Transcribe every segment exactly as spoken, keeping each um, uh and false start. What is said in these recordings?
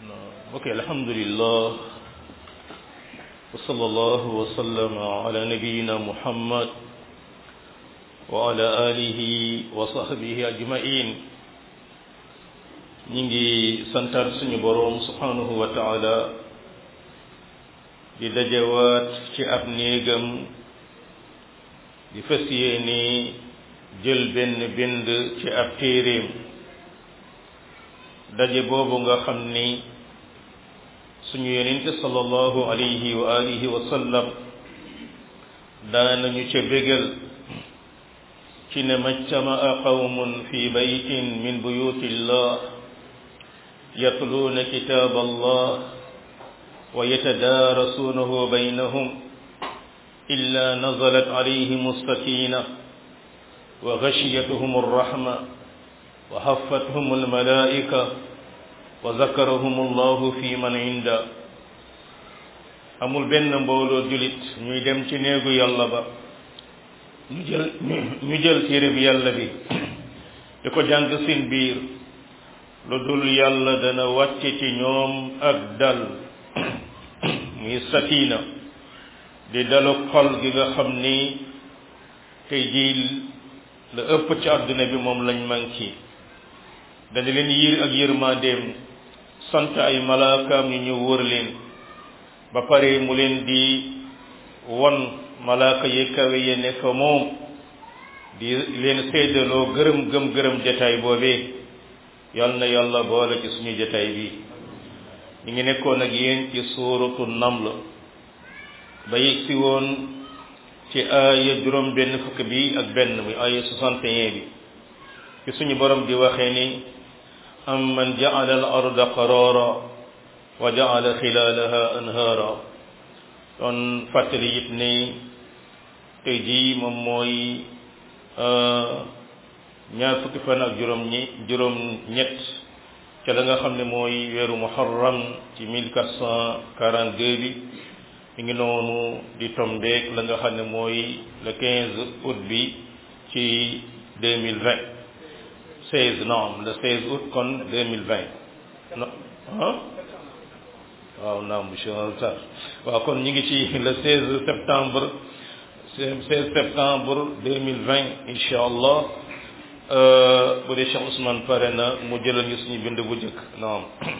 ok alhamdulillah wa sallallahu wa sallama ala nabiyyina muhammad wa ala alihi wa sahbihi ajma'in. ñi ngi santaat suñu boroom subhanahu wa ta'ala di dajewaat ci ab néegam di fas yéene jël benn bind ci ab téeréem. daje boobu nga xam ni suñu yonente sallallahu alayhi wa alihi wa sallam daanañu ca bégal ci ne majtama'a qawmun fi baytin min buyuti llah yatluuna kitaaba allah wa yatadaarasuunahu baynahum illa nazalat alayhim as-sakina wa ghashiyatuhum ar-rahma wa haffathum al-malaa'ika wa zakarahum allahu fi man inda. amul benn mbooloo julit ñuy dem ci néegu yàlla ba ñu jël ñu jël téere bi yàlla bi di ko jàng seen biir lu dul yàlla dana wàcce ci ñoom ak dal muy sakina di dalu xol gi nga xam ni tey jii la ëpp ci àdduna bi moom lañ manki. dana leen yiir ak yërmandeem sant ay malaakaam ñu ñëw wër leen ba pare mu leen di won malaaka yi kawe yi ne fa moom di leen seedaloo gërëm gëm gërëm jataay boobee. yal na yàlla boole ci suñu jataay bi. ñu ngi nekkoon ak yéen ci suuratu naml ba yegg si woon ci aaya juróom benn fukk bi ak benn muy aaya soixante et un bi ci suñu borom di waxee ni amman ja'ala al-arda qarara wa ja'ala xilalaha anhara. doon fàttali it ni tey jii moom mooy ñaar fukki fan ak juróom ñi juróom ñett ca la nga xam ne mooy weeru muharram ci mille quatre cent quarante-deux bi mi ngi noonu di tombeek la nga xam ne mooy le quinze août bi ci deux mille vingt seize naam le seize août kon deux mille vingt no ah waaw naam monsieur Altar waaw kon ñu ngi ci le seize septembre seize septembre deux mille vingt incha allah. bu dee Cheikh Ousmane pare na mu jëlal ñu suñu bind bu njëkk naam.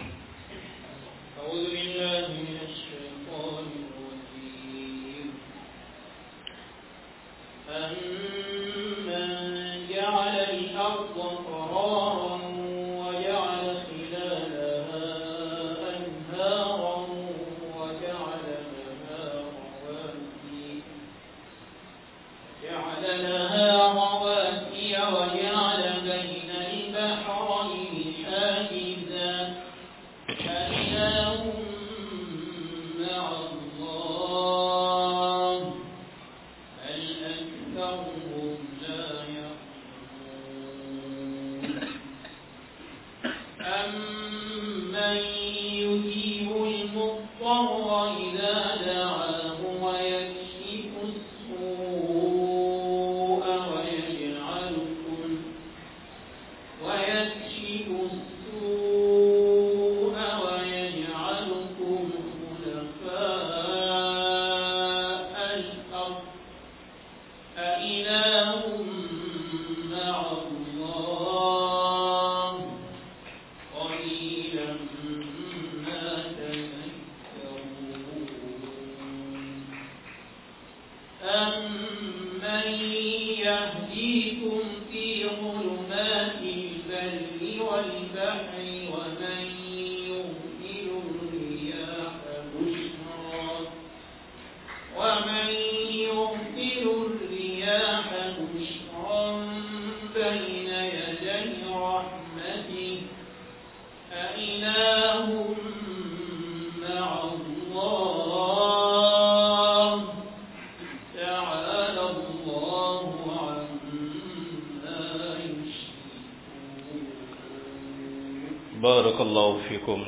barakallahu fikum.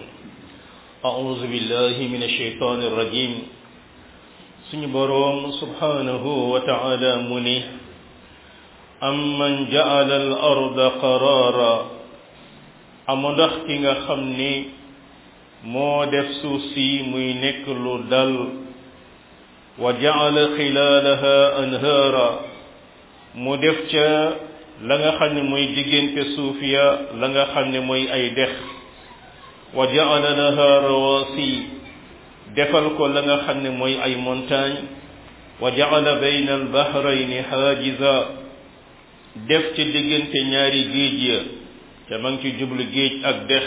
a'udhu billahi minash shaytanir rajim. suñu boroom subhanahu wa ta'ala mu ni amman ja'ala al arda qarara amu ndax ki nga xam ni moo def suuf si muy nekk lu dal wa ja'ala xilaalaha anhaara mu def ca la nga xam ne mooy diggante suuf ya la nga xam ne mooy ay dex wa ja'ala laha rawaasi defal ko la nga xam ne mooy ay montagne wa ja'ala bayna al-bahrayni haajiza def ci diggante ñaari géej ya te ma ngi ci jublu géej ak dex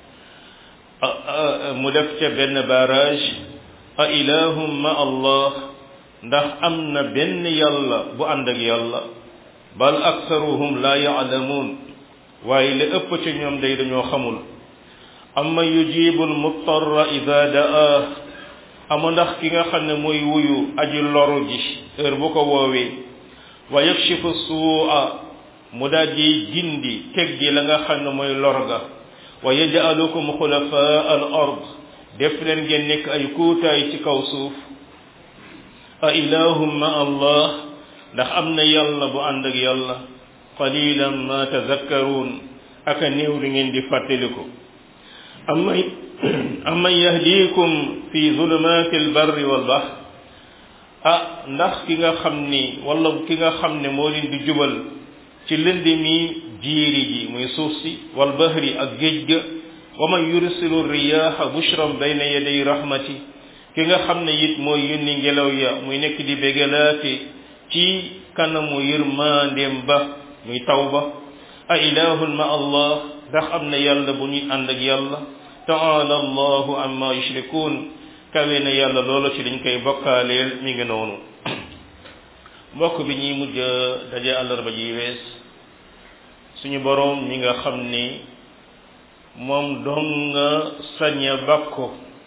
mu def ca benn barrage a ilahum ma allah ndax am na benn yàlla bu ànd ak yàlla bal aksaruhum la ya'lamun waaye li ëpp ci ñoom day dañoo xamul amma yujibu al-muttarra idha da'ah amu ndax ki nga xam ne mooy wuyu aji loru ji heure bu ko woowee wa yakshifu suu'a mu daal di gindi teg gi la nga xam ne mooy lorga wa yaj'alukum xulafaa al ard def leen ngeen nekk ay kuutaay ci kaw suuf a ilahum ma allah ndax am na yàlla bu ànd ak yàlla qalilan ma tazakkaruun aka néew li ngeen di fàttaliku amman amman yahdikum fi zulumaati albarri wal bahr ah ndax ki nga xam ni wala ki nga xam ne moo leen di jubal ci lëndi mi jiiri ji muy suuf si wal bahri ak géej ga wa man yursilu riyaha bushran bayna yaday rahmati ki nga xam ne it mooy yónni ngelaw ya muy nekk di bégalaate ci kanamu yërmandeem ba muy taw ba a ilahun ma allah ndax am na yàlla bu ñuy ànd ak yàlla ta'ala allahu amma yushrikun kawe na yàlla loolu ci dañ koy bokkaaleel mi ngi noonu mbokk bi ñuy mujj daje àllarba ji wees suñu boroom mi nga xam ni moom dong nga sañ a bakku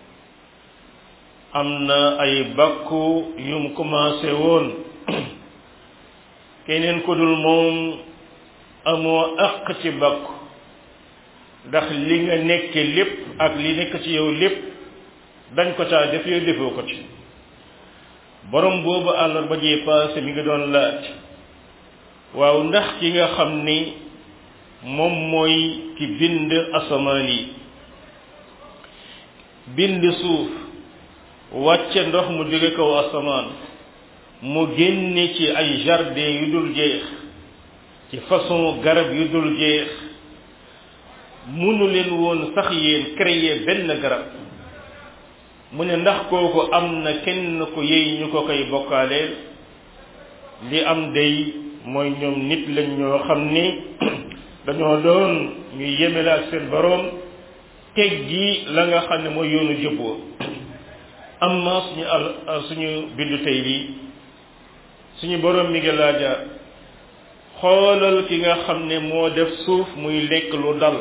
am na ay bakku yum commencé woon keneen ku dul moom amoo àq ci bakku ndax li nga nekk lépp ak li nekk ci yow lépp dañ ko caa def yow defoo ko ci borom boobu àllarba jee paase mi ngi doon laaj waaw ndax ki nga xam ni moom mooy ki bind asamaan yi bind suuf wàcce ndox mu jóge kaw asamaan mu génne ci ay jardin yu dul jeex ci façon garab yu dul jeex munu leen woon sax yéen créer benn garab mu ne ndax kooku am na kenn ku yey ñu ko koy bokkaaleel li am day mooy ñoom nit lañ ñoo xam ni dañoo doon ñuy yemele ak seen boroom teg gi la nga xam ne mooy yoonu jëbboo amma suñu al suñu bindu tey bi suñu boroom mi ngi laaja xoolal ki nga xam ne moo def suuf muy lekk lu dal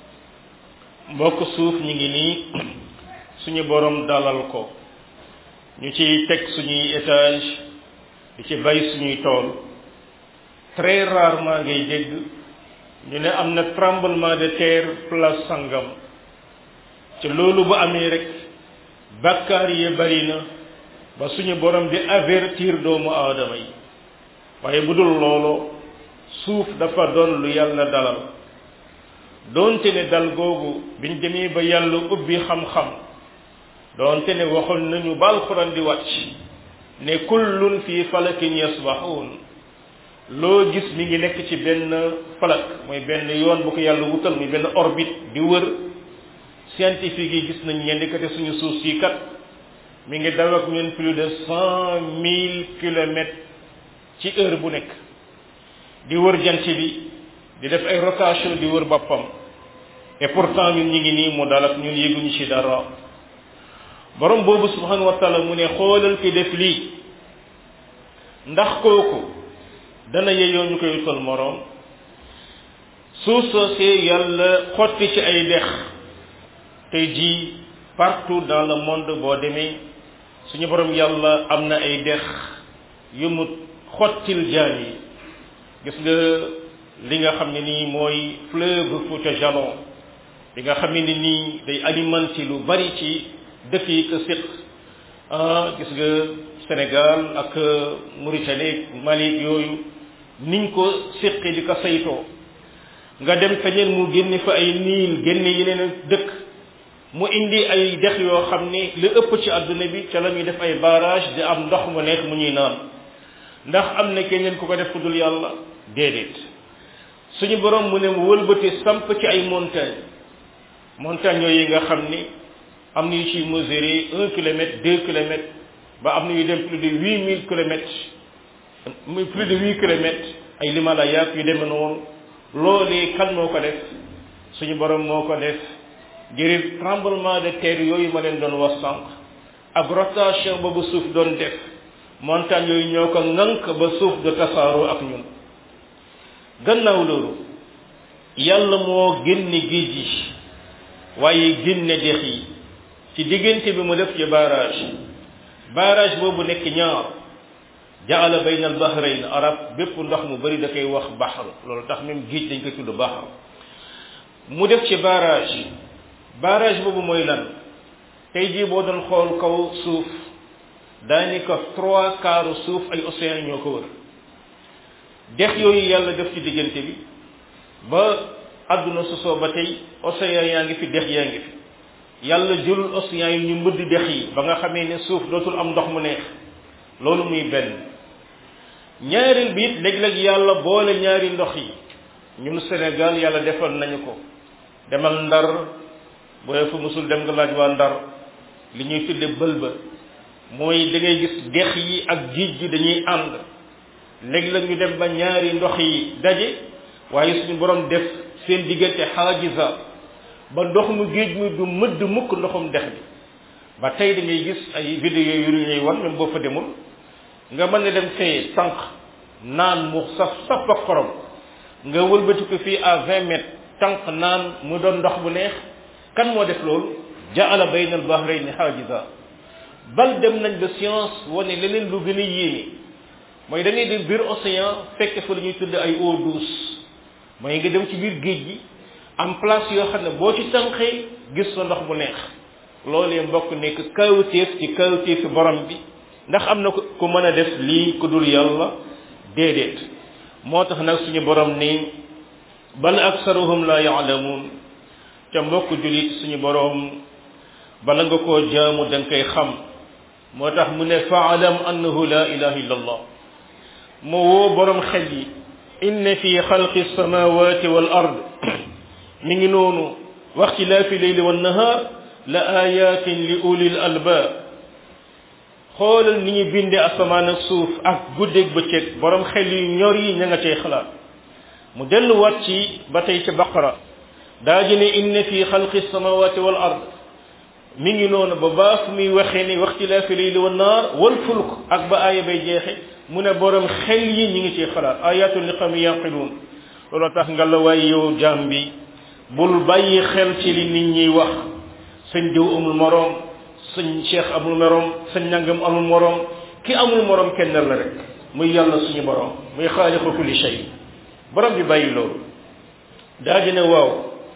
mbokk suuf ñi ngi nii suñu boroom dalal ko ñu ciy teg suñuy étage di ci bay suñuy tool très rarement ngay dégg ñu ne am na tremblement de terre place sangam ci loolu bu amee rek bàkkaar yi bari na ba suñu borom di avertir doomu aadama yi waaye bu dul loolu suuf dafa doon lu yàlla dalal doonte ne dal googu biñ demee ba yàlla ubbi xam-xam doonte ne waxoon nañu ba alxuraan di wàcc ne kullun fi falakin yasbahuun loo gis mi ngi nekk ci benn falak mooy benn yoon bu ko yàlla wutal muy benn orbite di wër scientifique yi gis nañ ñeen dikkate suñu suuf si kat mi ngi daw ak ñun plus de cent mille kilomètres ci heure bu nekk di wër jant bi di def ay rotation di wër boppam et pourtant ñun ñi ngi nii mu dal ak ñun yëguñu ci dara borom boobu subhanahu wa taala mu ne xoolal ki def lii ndax kooku dana yeyoo ñu koy utal moroom suuf soosee yàlla xotti ci ay dex tey jii partout dans le monde boo demee suñu borom yàlla am na ay dex yu mu xottil jaan yi gis nga li nga xam ne nii mooy fleuve Fouta Jalon li nga xam ne nii day alimenté lu bari ci dëkk yi ko séq ah gis nga Sénégal ak Mauritanie Mali yooyu niñ ko séqi di ko saytoo nga dem feneen mu génne fa ay niil génne yeneen dëkk mu indi ay dex yoo xam ni li ëpp ci àdduna bi ca la ñuy def ay barrage di am ndox mu neex mu ñuy naan ndax am na keneen ku ko def ku dul yàlla déedéet suñu borom mu ne mu wëlbati samp ci ay montagne montagne yooyu nga xam ni am na yu ciy mesurer un kilomètre deux kilomètres ba am na yu dem plus de huit mille kilomètres muy plus de huit kilomètres ay Himalaya yu demee noonu loolee kan moo ko def suñu borom moo ko def ngir tremblement de terre yooyu ma leen doon wax sànq ak rotation boobu suuf doon def montagne yooyu ñoo ko ŋànk ba suuf de tasaaroo ak ñun gannaaw loolu yàlla moo génne géej yi waaye génne dex yi ci diggante bi mu def ci barrage barrage boobu nekk ñaar jaala bayna al bahrayn arab bépp ndox mu bari da koy wax bahr loolu tax même géej dañ koy tudd bahr mu def ci barrage barrage boobu mooy lan tey jii boo doon xool kaw suuf daanaka trois quarts suuf ay océan ñoo ko wër dex yooyu yàlla def ci diggante bi ba àdduna sosoo ba tey océan yaa ngi fi dex yaa ngi fi yàlla jëlul océan yi ñu mëdd dex yi ba nga xamee ne suuf dootul am ndox mu neex loolu muy benn ñaareel bi it léeg-léeg yàlla boole ñaari ndox yi ñun Sénégal yàlla defal nañu ko demal Ndar booy fa musul dem nga laaj waa Ndar li ñuy tudde bëlba mooy da ngay gis dex yi ak géej gi dañuy ànd léeg-léeg ñu dem ba ñaari ndox yi daje waaye suñu borom def seen diggante xaajisa ba ndox mu géej mi du mëdd mukk ndoxum dex bi ba tey da ngay gis ay vidéo yu ñuy wan même boo fa demul nga mën na dem fee sànq naan mu saf saf ak xorom nga wëlbati ko fii à vingt mètres tànq naan mu doon ndox bu neex kan moo def loolu jaala bayna al bahrayni xaajisa bal dem nañ ba science wane leneen lu gën a yéeme mooy da ngay dem biir océan fekk fa lu ñuy tudd ay eau douce mooy nga dem ci biir géej gi am place yoo xam ne boo ci tànqee gis sa ndox bu neex loolee mbokk nekk kawteef ci kawteefi borom bi ndax am na ku mën a def lii ku dul yàlla déedéet moo tax nag suñu borom ni bal aksaruhum la yaalamuun ca mbokk julit suñu borom bala nga koo jaamu da nga koy xam moo tax mu ne faalam annahu la ilaha illa allah mu woo borom xel yi inna fi xalqi samawati wal ard mi ngi noonu wax ci laa fi leyli wan nahar la ayatin li ulil albab xoolal ni ñu bindee asamaan ak suuf ak guddeeg bëccëg borom xel yu ñor yi ña nga cay xalaat mu delluwaat ci ba tey ca baqara daa ji ne inna fi xalqi samawati wal ard mi ngi noonu ba baa fu muy waxee ni waxtilaafi layli wan naar wal fulk ak ba aaya bay jeexe mu ne borom xel yi ñi ngi ciy xalaat ayatun li qawmin yaqiluun loolu tax nga la waay yow jaam bi bul bàyyi xel ci li nit ñiy wax sëñ diw amul moroom sëñ cheikh amul moroom sëñ nangam amul moroom ki amul moroom kenn la rek muy yàlla suñu borom muy xaaliqu kulli shay borom bi bàyyi loolu daa di ne waaw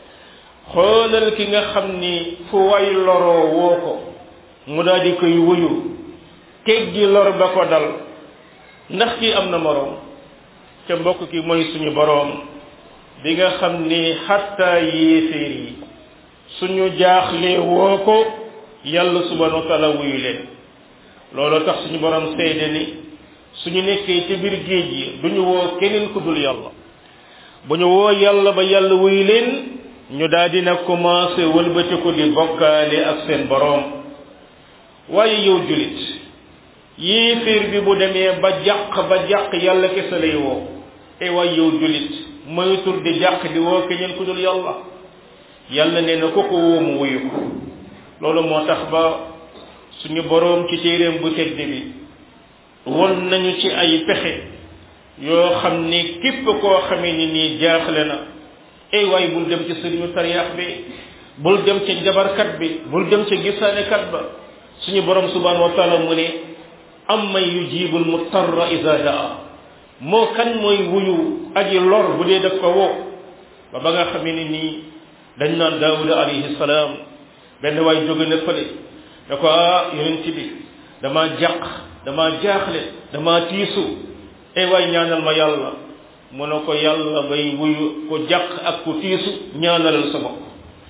xoolal ki nga xam ni fu way loroo woo ko mu daal di koy wuyu teggi lor ba ko dal ndax kii am na moroom te mbokk ki mooy suñu boroom bi nga xam ni xatta yéeféer yi suñu jaaxlee woo ko yàlla subhanahu wa taala wuyu leen loolu tax suñu boroom seede ni suñu nekkee ci biir géej gi duñu woo keneen ku dul yàlla bu ñu woo yàlla ba yàlla wuyu leen ñu daal dina commencé wëlbatiku di bokkaale ak seen boroom waaye yow julit yéeféer bi bu demee ba jàq ba jàq yàlla kese lay woo te waaye yow julit moytul di jàq di woo keneen ku dul yàlla yàlla nee na ko ko woo mu wuyu ko loolu moo tax ba suñu boroom ci téeréem bu tedd bi won nañu ci ay pexe yoo xam ni képp koo xamee ni nii jaaxle na ey waay bul dem ci sëriñu tariyaax bi bul dem ci jabarkat bi bul dem ci gisaanekat ba suñu borom subhanahu wa taala mu ne am man yujibul mutarra iza daa moo kan mooy wuyu aji lor bu dee def ko woo ba ba nga xamee ni nii dañ naan daawuda alayhi salaam benn waay jóge na fële da ko ah yonent bi dama jàq dama jaaxle dama tiisu ey waay ñaanal ma yàlla mu ne ko yàlla bay wuyu ko jàq ak ku tiisu ñaanalal sa bopp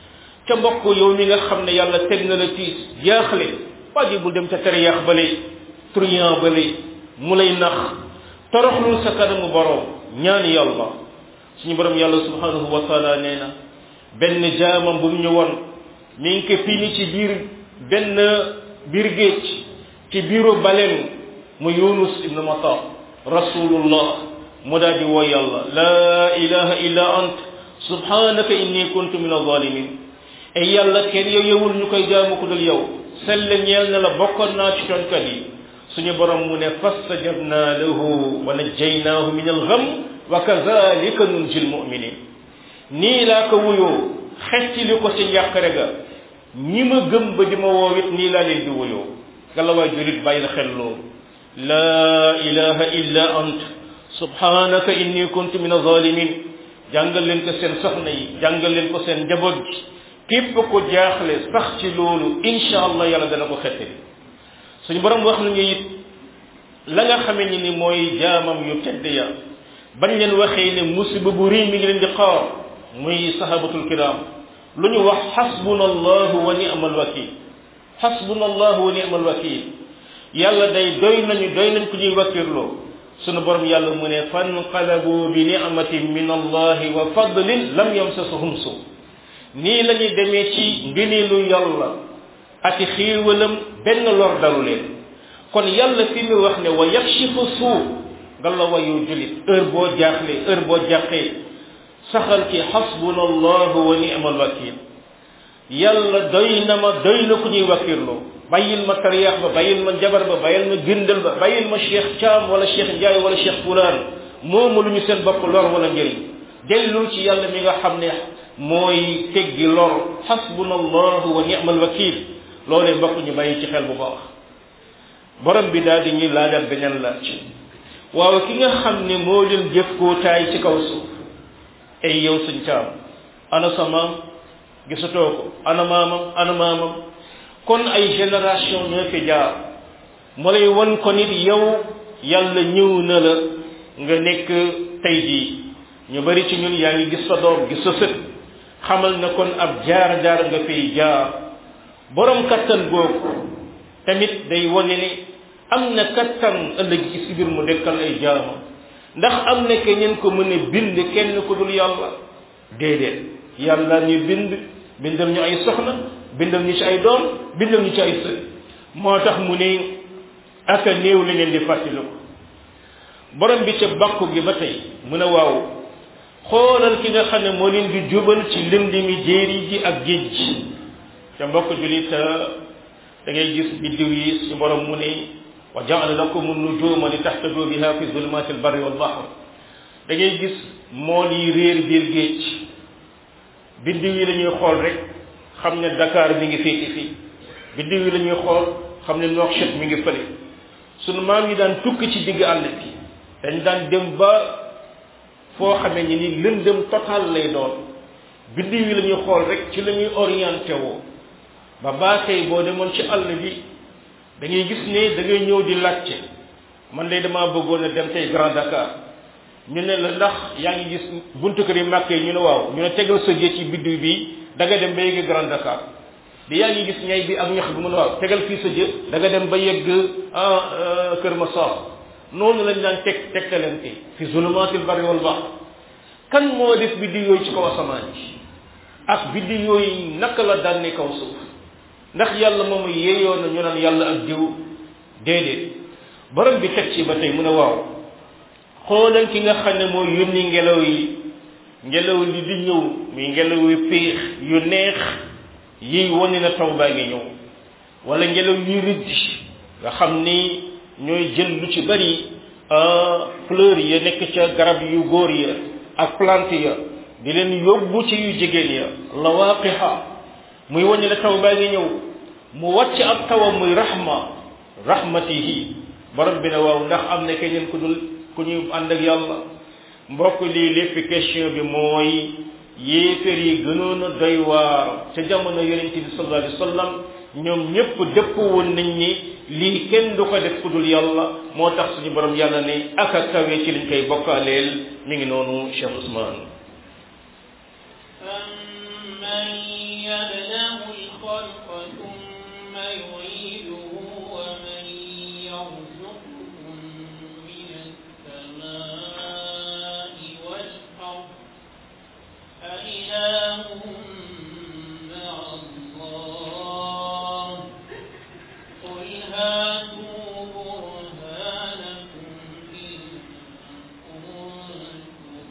ca mbokk yow mi nga xam ne yàlla teg na la tiis jaaxle waji bul dem ca tere yaax bale truand bale mu lay nax toroxlul sa kanamu borom ñaan yàlla suñu borom yàlla subhanahu wa taala nee na benn jaamam bu mu ñu won mi ngi ko fini ci biir benn biir géej ci biiru baleem mu yunus ibnu mata rasulullah mu daal di woo yàlla la ilaha illa ant subhanaka inni kuntu min alzalimin ay yàlla kenn yow yowul ñu koy jaamu ku dul yow sell ñeel na la bokkoon naa ci tonkat yi suñu borom mu ne fastajabna lahu wa najjaynaahu min algham wa kadhalika nunjil mu'minin nii laa ko wuyoo xettili ko ci njàqare ga ñi ma gëm ba di ma woowit nii laa leen di wuyoo gala waay julit bàyyil xel loolu la ilaha illa ant subhanaka inni kuntu min alzalimin jàngal leen ko seen soxna yi jàngal leen ko seen njaboot gi képp ko jaaxle sax ci loolu insha allah yàlla dana ko xettali suñu borom wax nañu it la nga xamee ni ni mooy jaamam yu tedd ya bañ leen waxee ne musiba bu rëy mi ngi leen di xaar muy sahabatul kiram lu ñu wax xasbuna allahu wa ni'mal wakil xasbuna allahu wa ni'mal wakil yàlla day doy nañu doy nañ ku ñuy wakkirloo sunu borom yàlla mu ne fanqalabu bi ni'matin min allahi wa fadlin lam yamsasuhum su nii la ñuy demee ci ngëneelu yàlla ak xiiwalam benn lor dalu leen kon yàlla fi mu wax ne wa yakshifu suu nga la wayu julit heure boo jaaxle heure boo jàqee saxal ci xasbuna allahu wa ni'mal wakil yàlla doy na ma doy na ku ñuy wakkirloo bàyyil ma tariyax ba bàyyil ma jabar ba bàyyil ma gëndal ba bàyyil ma cheikh Thiam wala cheikh Ndiaye wala cheikh fulaan moomu lu ñu seen bopp lor wala njëriñ dellul ci yàlla mi nga xam ne mooy teggi lor xasbuna allahu wa ni'mal wakil loolee mbokk ñu bàyyi ci xel bu baax borom bi daal di ñuy laajal beneen laaj waaw ki nga xam ne moo leen jëf koo taay ci kaw suuf ay yow suñ Thiam ana sa maam gisatoo ko ana maamam ana maamam kon ay génération ñoo fi jaar mu lay won ko nit yow yàlla ñëw na la nga nekk tey jii ñu bari ci ñun yaa ngi gis sa doom gis sa sët xamal na kon ab jaar jaar nga fiy jaar borom kattan googu tamit day wane ni am na kattan ëllëg ci si biir mu dekkal ay jaamam ndax am na keneen ko mën a bind kenn ku dul yàlla déedéet yàlla ñu bind bindal ñu ay soxna bindal ñu ci ay doom bindal ñu ci ay sët moo tax mu ne aka néew li ngeen di fàttaliku borom bi ca bàkku gi ba tey mu ne waaw xoolal ki nga xam ne moo leen di jubal ci lëndimi jéeri ji ak géej gi ca mbokk julit da ngay gis biddiw yi ci borom mu ne wa ja'ala lakum an-nujuma li tahtadu biha fi zulumati al-barri wal bahr da ngay gis mool yi réer biir géej biddiw yi la ñuy xool rek xam ne Dakar mi ngi féeti fii biddiw yi la ñuy xool xam ne Nouakchott mi ngi fële sunu maam yi daan tukki ci digg àll bi dañ daan dem ba foo xamee ni ni lëndëm total lay doon biddiw yi la ñuy xool rek ci la ñuy orienté woo ba baa tey boo demoon ci àll bi da ngay gis ne da ngay ñëw di laajte man de damaa bëggoon a dem tey Grand Dakar ñu ne la ndax yaa ngi gis buntu kër yi màkk yi ñu ne waaw ñu ne tegal sa jë ci biddiw bi da nga dem ba yegg Grand Dakar di yaa ngi gis ñay bi ak ñax bi mu ne waaw tegal fii sa jë da nga dem ba yegg ah Kër Massar noonu lañ daan teg tegtalante fi zulumatil barri wal bahr kan moo def biddiw yooyu ci kaw asamaan ji ak biddiw yooyu naka la daan ne kaw suuf ndax yàlla moomu yeeyoo na ñu naan yàlla ak diw déedéet borom bi teg ci ba tey mu ne waaw xoolal ki nga xam ne moo yónni ngelaw yi ngelaw li di ñëw muy ngelaw yu péex yu neex yiy wane na taw baa ngi ñëw wala ngelaw yu riddi nga xam ni ñooy jël lu ci bari fleur ya nekk ca garab yu góor ya ak plante ya di leen yóbbu ci yu jigéen ya lawaaqiha muy wane na taw baa ngi ñëw mu wàcc ab tawam muy rahma rahmatihi borom bi ne waaw ndax am na keneen ku dul ku ñuy ànd ak yàlla mbokk lii lépp question bi mooy yéeféer yi gënoon a doy waar ca jamono yonent bi sallallahu alayhi wa sallam ñoom ñëpp dëpp woon nañ ni lii kenn du ko def ku dul yàlla moo tax suñu borom yàlla ne ak a kawe ci liñ koy bokkaaleel mi ngi noonu Cheikh Ousmane ثم يعيده ومن يرزقكم من السماء والأرض أإله مع الله قل هاتوا برهانكم إن كنتم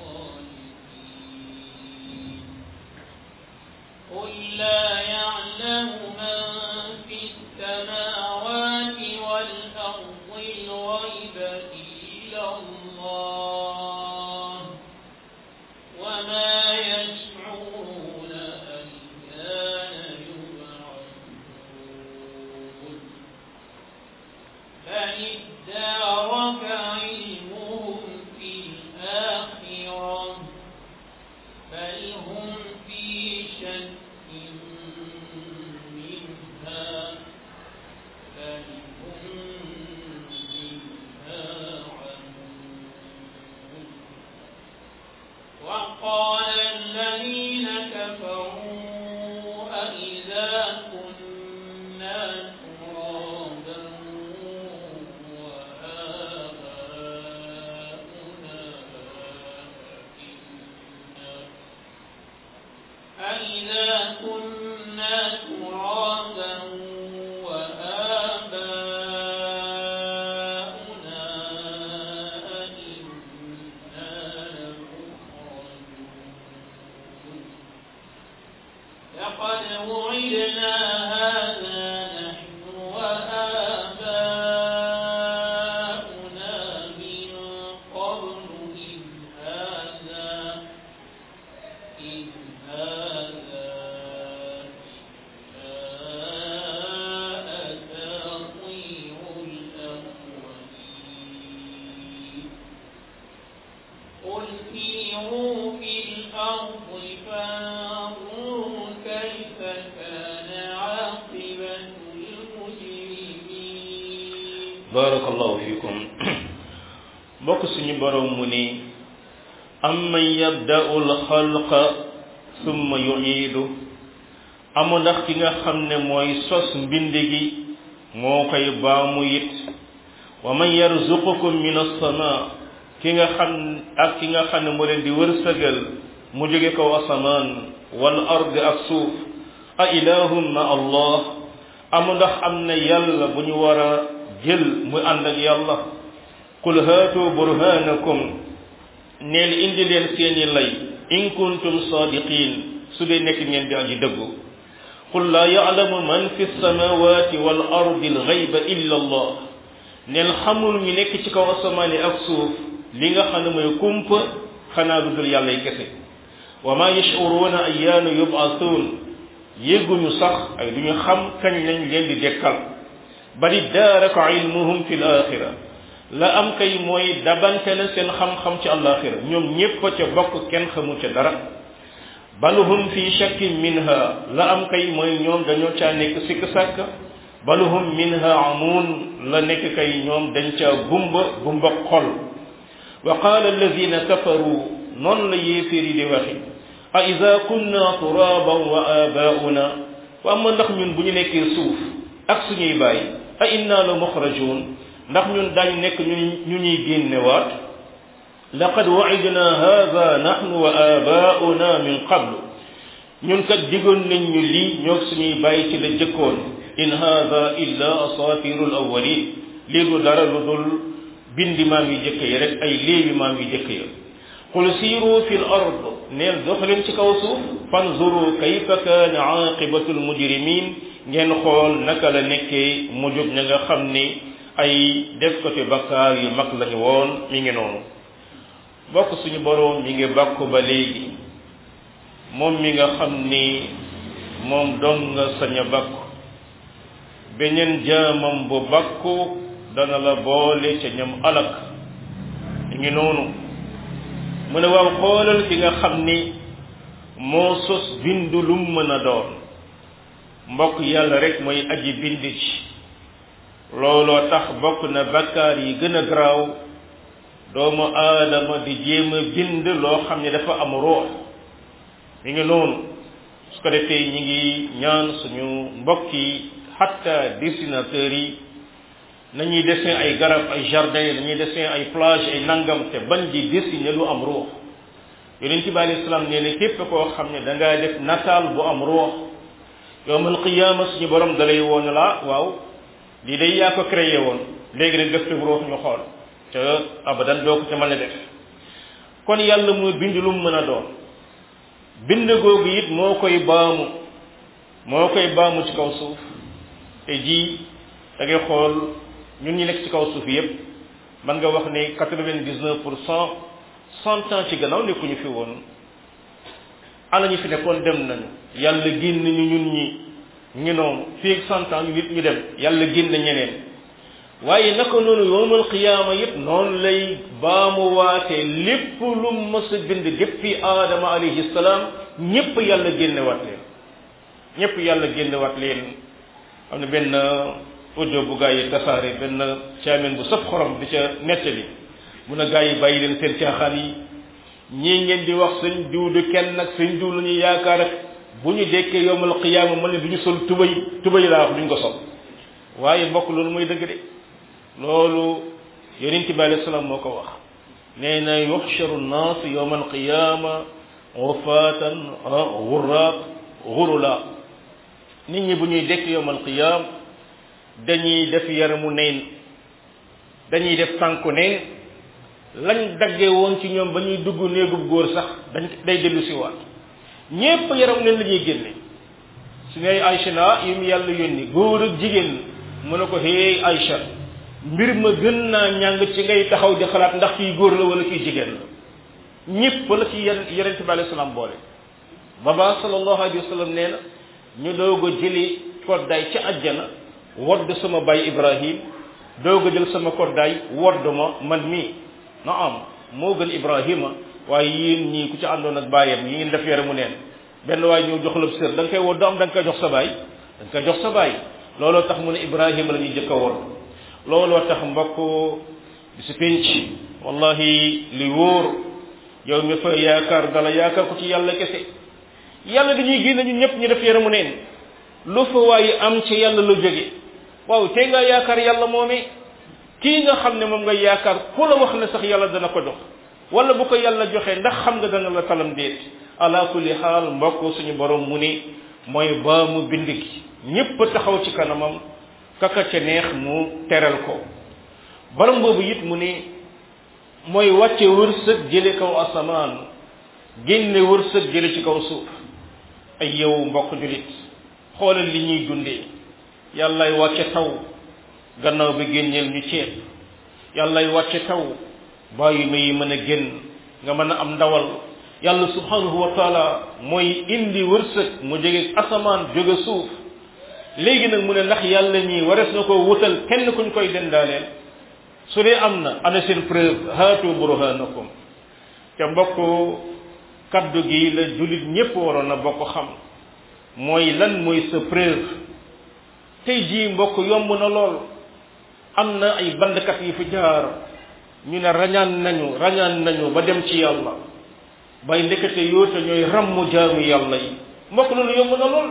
صادقين قل لا يعلم من في السماوات والأرض الغيب إلا الله وما يشعرون أيان يبعثون بل ادارك علمهم في الآخرة بل هم في شك منها بل هم منها عمون وقال الذين كفروا أإذا كنا ترابا وآباؤنا أإذا كنا ترابا وآباؤنا أئنا لمخرجون لقد وعدنا هذا نحن وآباؤنا من قبل إن هذا إن هذا إلا أساطير الأولين قل سيروا في الأرض فانظروا كيف كان عاقبة المجرمين بارك الله فيكم bokk suñu borom mu ni amman yabda'u al-xalqa summa yu'iidu amu ndax ki nga xam ne mooy sos mbind gi moo koy baamu it wa man yarzuqukum min as-samaa ki nga xam ak ki nga xam ne moo leen di wërsëgal mu jóge kaw asamaan wal ardi ak suuf a ilahum ma allah amu ndax am na yàlla bu ñu war a jël muy ànd ak yàlla qul haatu burhanakum neel indi leen seeni lay in kuntum sadiqin su dee nekk ngeen di aji dëggu qul laa ya'lamu man fi samawati wal ardi al ghayba illa allah neel xamul ñu nekk ci kaw asamaani ak suuf li nga xam ne mooy kumpa xanaa du dul yàlla kese wa ma yash'uruna ayyaana yub'athun yëguñu sax ay duñu xam kañ lañ leen di dekkal bali daaraka ilmuhum fi l axira la am kay mooy dabante na seen xam-xam ci àllaaxira ñoom ñépp ca bokk kenn xamu ca dara bal hum fi shakkin minha la am kay mooy ñoom dañoo caa nekk sikk sàkk bal hum minha amuun la nekk kay ñoom dañ caa gumba gumba xol wa qaala alladina kafaru noonu la yéeféer yi di waxi a ida kunna turaban wa abauna wa ama ndax ñun bu ñu nekkee suuf ak suñuy bàyyi a inna la muxrajun ndax ñun daañu nekk ñu ñu ñuy génnewaat laqad wa'idna hadha nahnu wa abauna min qablu ñun kat digoon nañ ñu lii ñoo suñuy bàyyi ci la jëkkoon in hadha illa asatirul awwalin lii du dara lu dul bindi maam yi jëkk yi rek ay léebi maam yi jëkk ya qul siiru fi l ard neel dox leen ci kaw suuf fanzuru kayfa kaana aqibatu l mujrimin ngeen xool naka la nekkee mujub ña nga xam ni ay def ko ci bakkaar yu mag lañu woon mi ngi noonu bokk suñu boroom mi ngi bàkku ba léegi moom mi nga xam ni moom dong nga sañ a bàkku beneen jaamam bu bàkku dana la boole ca ñam alak mi ngi noonu mu ne waaw xoolal ki nga xam ni moo sos bindu lum mën a doon mbokk yàlla rek mooy aji bind ci looloo tax bokk na bakkaar yi gën a garaaw doomu aadama di jéem a bind loo xam ne dafa am ruux mi ngi noonu su ko defee ñi ngi ñaan suñu mbokki hatta dessinateurs yi nañuy dessin ay garab ay jardin nañuy dessin ay plage ay nangam te bañ di dessiner lu am ruux yonent bi alayhi salaam nee ne képp koo xam ne da ngaa def nataal bu am ruux yawmal qiyaama suñu borom dalay woon la waaw lii day yaa ko créé woon léegi nag def ci ruux ñu xool te abadan doo ko ca mën a def kon yàlla mooy bind lu mu mën a doon bind googu it moo koy baamu moo koy baamu ci kaw suuf te ji da ngay xool ñun ñi nekk ci kaw suuf yépp man nga wax ne quatre-vingt-dix-neuf pour cent cent ans ci gannaaw nekkuñu fi woon ana ñu fi nekkoon dem nañu yàlla génn ñu ñun ñi ñu noonu fii ak cent ans ñu nit ñu dem yàlla génn ñeneen waaye naka noonu yowmal qiyaama yépp noonu lay baamuwaatee lépp lu mës a bind depuis aadama alayhi salaam ñépp yàlla génnewaat leen ñépp yàlla génnewaat leen am na benn audio bu gaa yi tasaare benn caamen bu saf xorom di ca nettali mun a gaa yi bàyyi leen seen caaxaan yi ñii ngeen di wax sëñ diw du kenn nag sëñ diw la ñuy yaakaar ak bu ñu dekkee yowmal qiyaama mën ne du ñu sol tubay tubay laa wax duñ ko sol waaye mbokk loolu mooy dëgg de loolu yonent bi alayhi salaam moo ko wax nee na yuxsharu nnaas yowma alqiyama ufatan ghurrat ghurula nit ñi bu ñuy dekk yowma alqiyama dañuy def yaramu neen dañuy def tànku neen lañ daggee woon ci ñoom ba ñuy dugg néegub góor sax dañ day dellu si waat ñépp yaram neen la ñuy génne su ngay Aïcha na yi mu yàlla yónni góor ak jigéen mu ne ko hey Aïcha mbir ma gën naa ñàng ci ngay taxaw di xalaat ndax kii góor la wala kii jigéen la ñëpp la ci yonent bi alayhi salaam boole baba sallallahu alayhi wa sallam nee na ñu doog a jëli koddaay ci àjjana wodd sama baay Ibrahim doog a jël sama koddaay wodd ma man mii na am moo gën Ibrahima waaye yéen ñii ku ci àndoon ak baayam yi ngeen def yaramu neen benn waaye ñëw jox la sër da nga koy wodd am da nga koy jox sa baay da nga koy jox sa baay looloo tax mu ne Ibrahima la ñuy jëkk a wodd looloo tax mbokk bi si pénc wallahi li wóor yow mi fa yaakaar dala yaakaar ko ci yàlla kese yàlla dañuy génn ñun ñëpp ñu def yaramu neen lu fa waaye am ci yàlla lu jóge waaw tey nga yaakaar yàlla moomee kii nga xam ne moom nga yaakaar ku la wax ne sax yàlla dana ko jox wala bu ko yàlla joxee ndax xam nga dana la talam déet ala kulli xaal mbokk suñu borom mu ni mooy ba mu bind gi ñëpp taxaw ci kanamam kaka ca neex mu teral ko borom boobu it mu ni mooy wàcce wërsëg jële kaw asamaan génne wërsëg jële ci kaw suuf ay yow mbokk julit xoolal li ñuy dundee yàllay wàcce taw gannaaw bi génneel ñu ceeb yàllay wàcce taw bàyyi ma yi mën a génn nga mën a am ndawal yàlla subhanahu wa taala mooy indi wërsëg mu jóge asamaan jóge suuf léegi nag mu ne ndax yàlla ñii warees na ko wutal kenn kuñ koy dendaaleel su dee am na ana seen preuve haatu burhanakum te mbokk kaddu gi la jullit ñépp waroon na bokk xam mooy lan mooy sa preuve tey jii mbokk yomb na lool am na ay bandkat yi fi jaar ñu ne rañaan nañu rañaan nañu ba dem ci yàlla bay ndekete yoote ñooy rammu jaamu yàlla yi mbokk loolu yomb na lool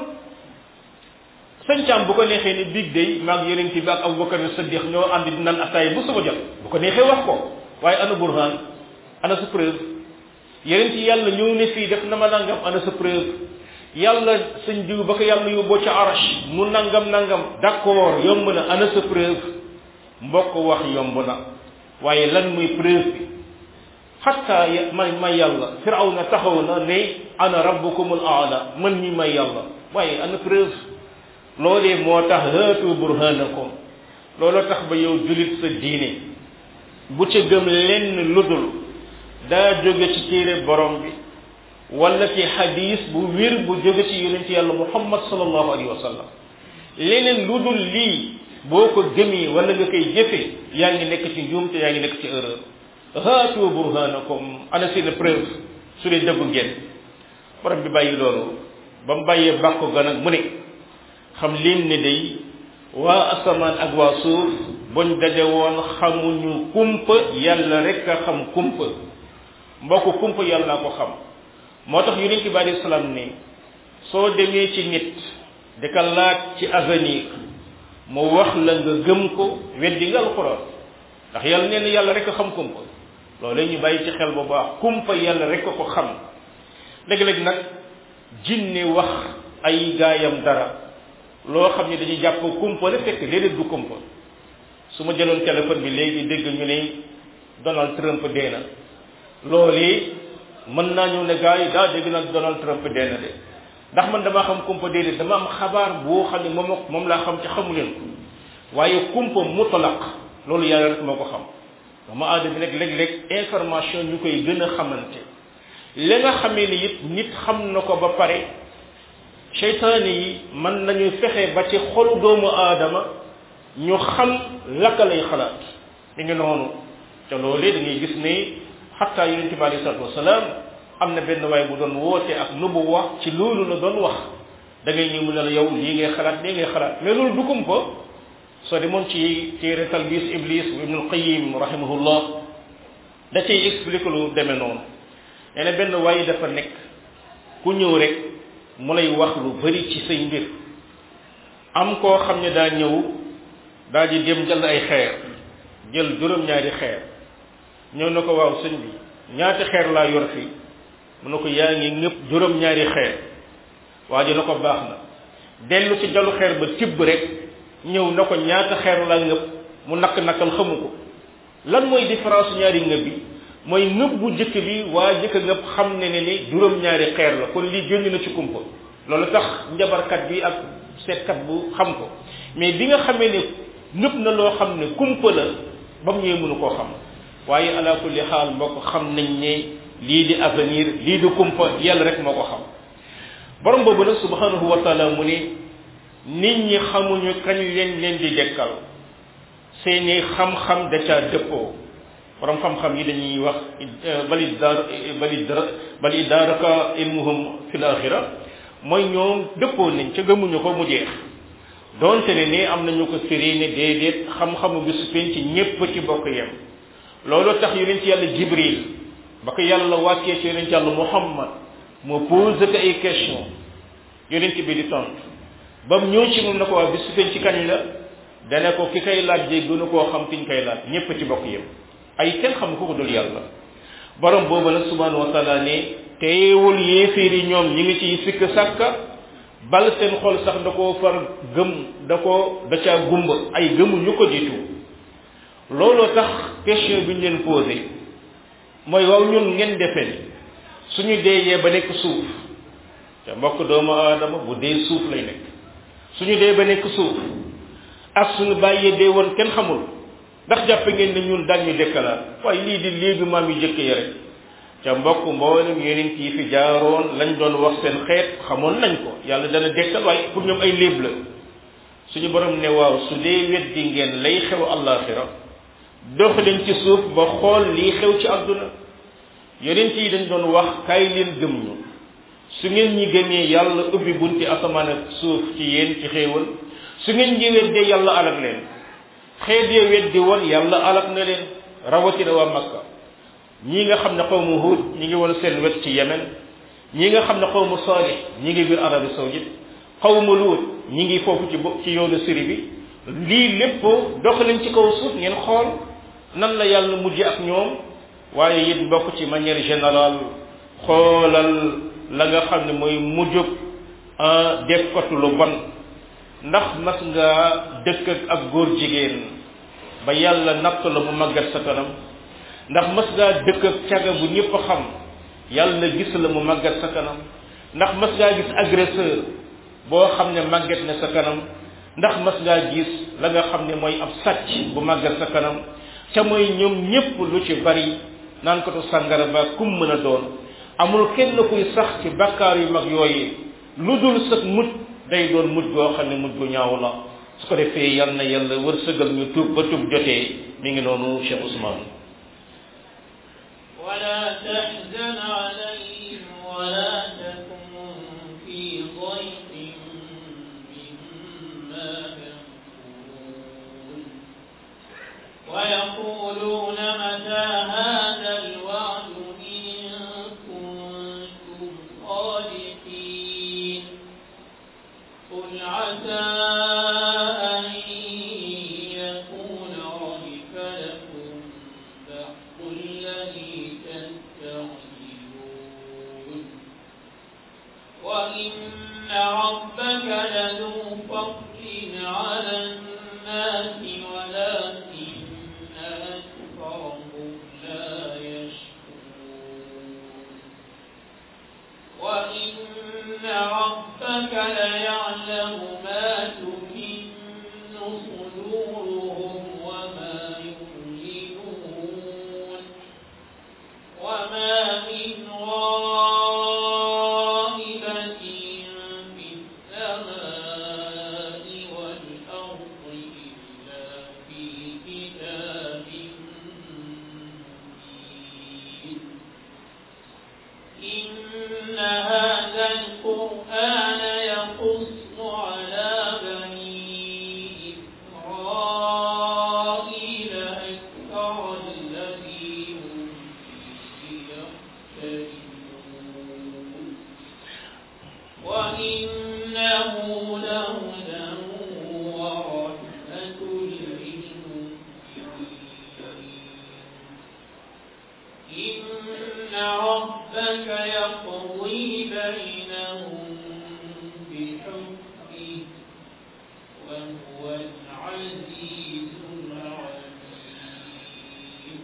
sëñcaam bu ko neexee ni big day maag yonent bi ak Abubakar Siddiq ñoo àndi di naan ataay bu suba jot bu ko neexee wax ko waaye ana burhan ana sa preuve yonent yàlla ñëw ne fii def na ma nangam ana sa preuve yàlla sëñ diw ba ko yàlla yóbboo ca arash mu nangam nangam d'accord yomb na ana sa preuve mbokk wax yomb na waaye lan muy preuve bi xatta may may yàlla Firawna taxaw na ne ana rabbukumul aala man ñi may yàlla waaye ana preuve loolee moo tax haatu burhanakum looloo tax ba yow julit sa diine bu ca gëm lenn ludul daa jóge ci téere borom bi wala ci hadis bu wér bu jóge ci yonent yàlla muhammad sallallahu alayhi wa sallam leneen ludul lii boo ko gëmee wala nga koy jëfe yaa ngi nekk ci njuumte yaa ngi nekk ci erreur haatu burhanakum ana seen preuve su dee dëggu ngeen borom bi bàyyi loolu ba mu bàyyee bàkko ga nag mu ne xam leen ne day waa asamaan ak waa suuf buñ daje woon xamuñu kumpa yàlla rek a xam kumpa mbokk kumpa yàlla ko xam moo tax yonent bi alayhi salaam ne soo demee ci nit di ka laaj ci avenir mu wax la nga gëm ko weddi nga alquran ndax yàlla nee na yàlla rek a xam kumpa loolu ñu bàyyi ci xel bu baax kumpa yàlla rek a ko xam léeg-léeg nag jinne wax ay gaayam dara loo xam ne dañuy jàpp kumpa la fekk léeg-léeg du kumpa su ma jëloon téléphone bi léegi dégg ñu ne Donald Trump dee na loolu mën naa ñëw ne gars yi daa dégg nag Donald Trump dee na de ndax man damaa xam kumpa déedéet dama am xabaar boo xam ne moom moom laa xam ci xamu leen ko waaye kumpa mutlaq loolu yàlla rek moo ko xam dama aadama bi nag léeg-léeg information ñu koy gën a xamante li nga xamee ni it nit xam na ko ba pare seytaane yi mën nañu fexe ba ci xolu doomu aadama ñu xam laka lay xalaat mi ngi noonu te loolee dañuy gis ne xataa yonente bi alayhi salatu wasalaam am na benn waay bu doon woote ak nubuwa ci loolu la doon wax da ngay ñëw mu ne la yow lii ngay xalaat lii ngay xalaat mais loolu du kumpa soo demoon ci téere talbis iblis bu ibnul qayyim rahimahullah da cay expliqué lu demee noonu nee na benn waay dafa nekk ku ñëw rek mu lay wax lu bari ci say mbir am koo xam ne daa ñëw daa di dem jël ay xeer jël juróom-ñaari xeer ñëw na ko waaw sëñ bi ñaati xeer laa yor fii mu ne ko yaa ngi ñëpp juróom-ñaari xeer waa ji na ko baax na dellu ci jalu xeer ba tibb rek ñëw na ko ñaata xeer laa ngëpp mu nakk nakkal xamu ko lan mooy différence ñaari ngëb bi mooy ngëb bu jëkk bi waa jëkk ngëb xam ne ne ni juróom-ñaari xeer la kon lii génn na ci kumpa loolu tax njabarkat bi ak seetkat bu xam ko mais bi nga xamee ne nëpp na loo xam ne kumpa la ba mu ñëwee mënu koo xam waaye ala kulli xaal mbokk xam nañ ne lii di avenir lii di kumpa yàlla rek moo ko xam borom boobu nag subhanahu wa taala mu ne nit ñi xamuñu kañ leen leen di dekkal seeni xam-xam da caa dëppoo borom xam-xam yi dañuy wax bali dar bali dar bali daaraka ilmuhum fil axira mooy ñoom dëppoo nañ ca gëmuñu ko mu jeex donte ne ni am nañu ko firi ne déedéet xam-xamu bisu penc ñépp ci bokk yem loolu tax yonent yàlla jibril ba ko yàlla wàccee ci yonent yàlla muhammad moo posé ko ay question yonent bi di tontu ba mu ñëw ci moom na ko waa bisu penc ci kañ la dana ko ki koy laaj de gënu koo xam ki ñu koy laaj ñépp ci bokk yem ay kenn xam ko ko dul yàlla borom boobu nag subhanahu wa taala ne teewul yéeféer yi ñoom ñi ngi ciy sikk sàkka bal seen xol sax da koo far gëm da ko da caa gumba ay gëmu ñu ko jiitu looloo tax question bi ñu leen posé mooy waaw ñun ngeen defee ni suñu deeyee ba nekk suuf te mbokk doomu aadama bu dee suuf lay nekk suñu dee ba nekk suuf ak suñu bàyyee dee woon kenn xamul ndax jàpp ngeen ne ñun daan ñu dekkalaat waaye lii di léegi maam yu jëkk yi rek ca mbokk mboolem yonent yi fi jaaroon lañ doon wax seen xeet xamoon nañ ko yàlla dana dekkal waaye pour ñoom ay léeb la suñu borom ne waaw su dee weddi ngeen lay xew àllaaxira dox leen ci suuf ba xool lii xew ci àdduna yonent yi dañ doon wax kaay leen gëm ñu su ngeen ñi gëmee yàlla ubbi bunti asamaan ak suuf ci yéen ci xéewal su ngeen ñi weddee yàlla alak leen xeet ya weddi woon yàlla alak na leen rawatina waa Makka ñii nga xam ne xawmu Huud ñi ngi woon seen wet ci Yemen ñii nga xam ne xawmu Saalih ñi ngi biir Arabie Saoudite xawmu Luut ñi ngi foofu ci ci yoonu Syrie bi lii lépp dox nañ ci kaw suuf ngeen xool nan la yàlla mujj ak ñoom waaye it mbokk ci manière générale xoolal la nga xam ne mooy mujjub def kotu lu bon ndax mas nga dëkk ak góor jigéen ba yàlla natt la mu màggat sa kanam ndax mas ngaa dëkk ak caga bu ñëpp xam yàlla gis la mu màggat sa kanam ndax mas ngaa gis agresseur boo xam ne màggat na sa kanam ndax mas ngaa gis la nga xam ne mooy ab sàcc bu màggat sa kanam ca mooy ñoom ñépp lu ci bari naan ko to sàngara ba kum mën a doon amul kenn kuy sax ci bakkaar yu mag yooyu lu dul sa mujj day doon mujj goo xam ne mujj gu ñaaw la su ko defee yal na yàlla wërsëgal ñu tuub ba tuub jotee mi ngi noonu Cheikh Ousmane ولا تحزن عليهم ولا تكن في ضيق مما يقولون ويقولون متى هذا الوعد إن كنتم صادقين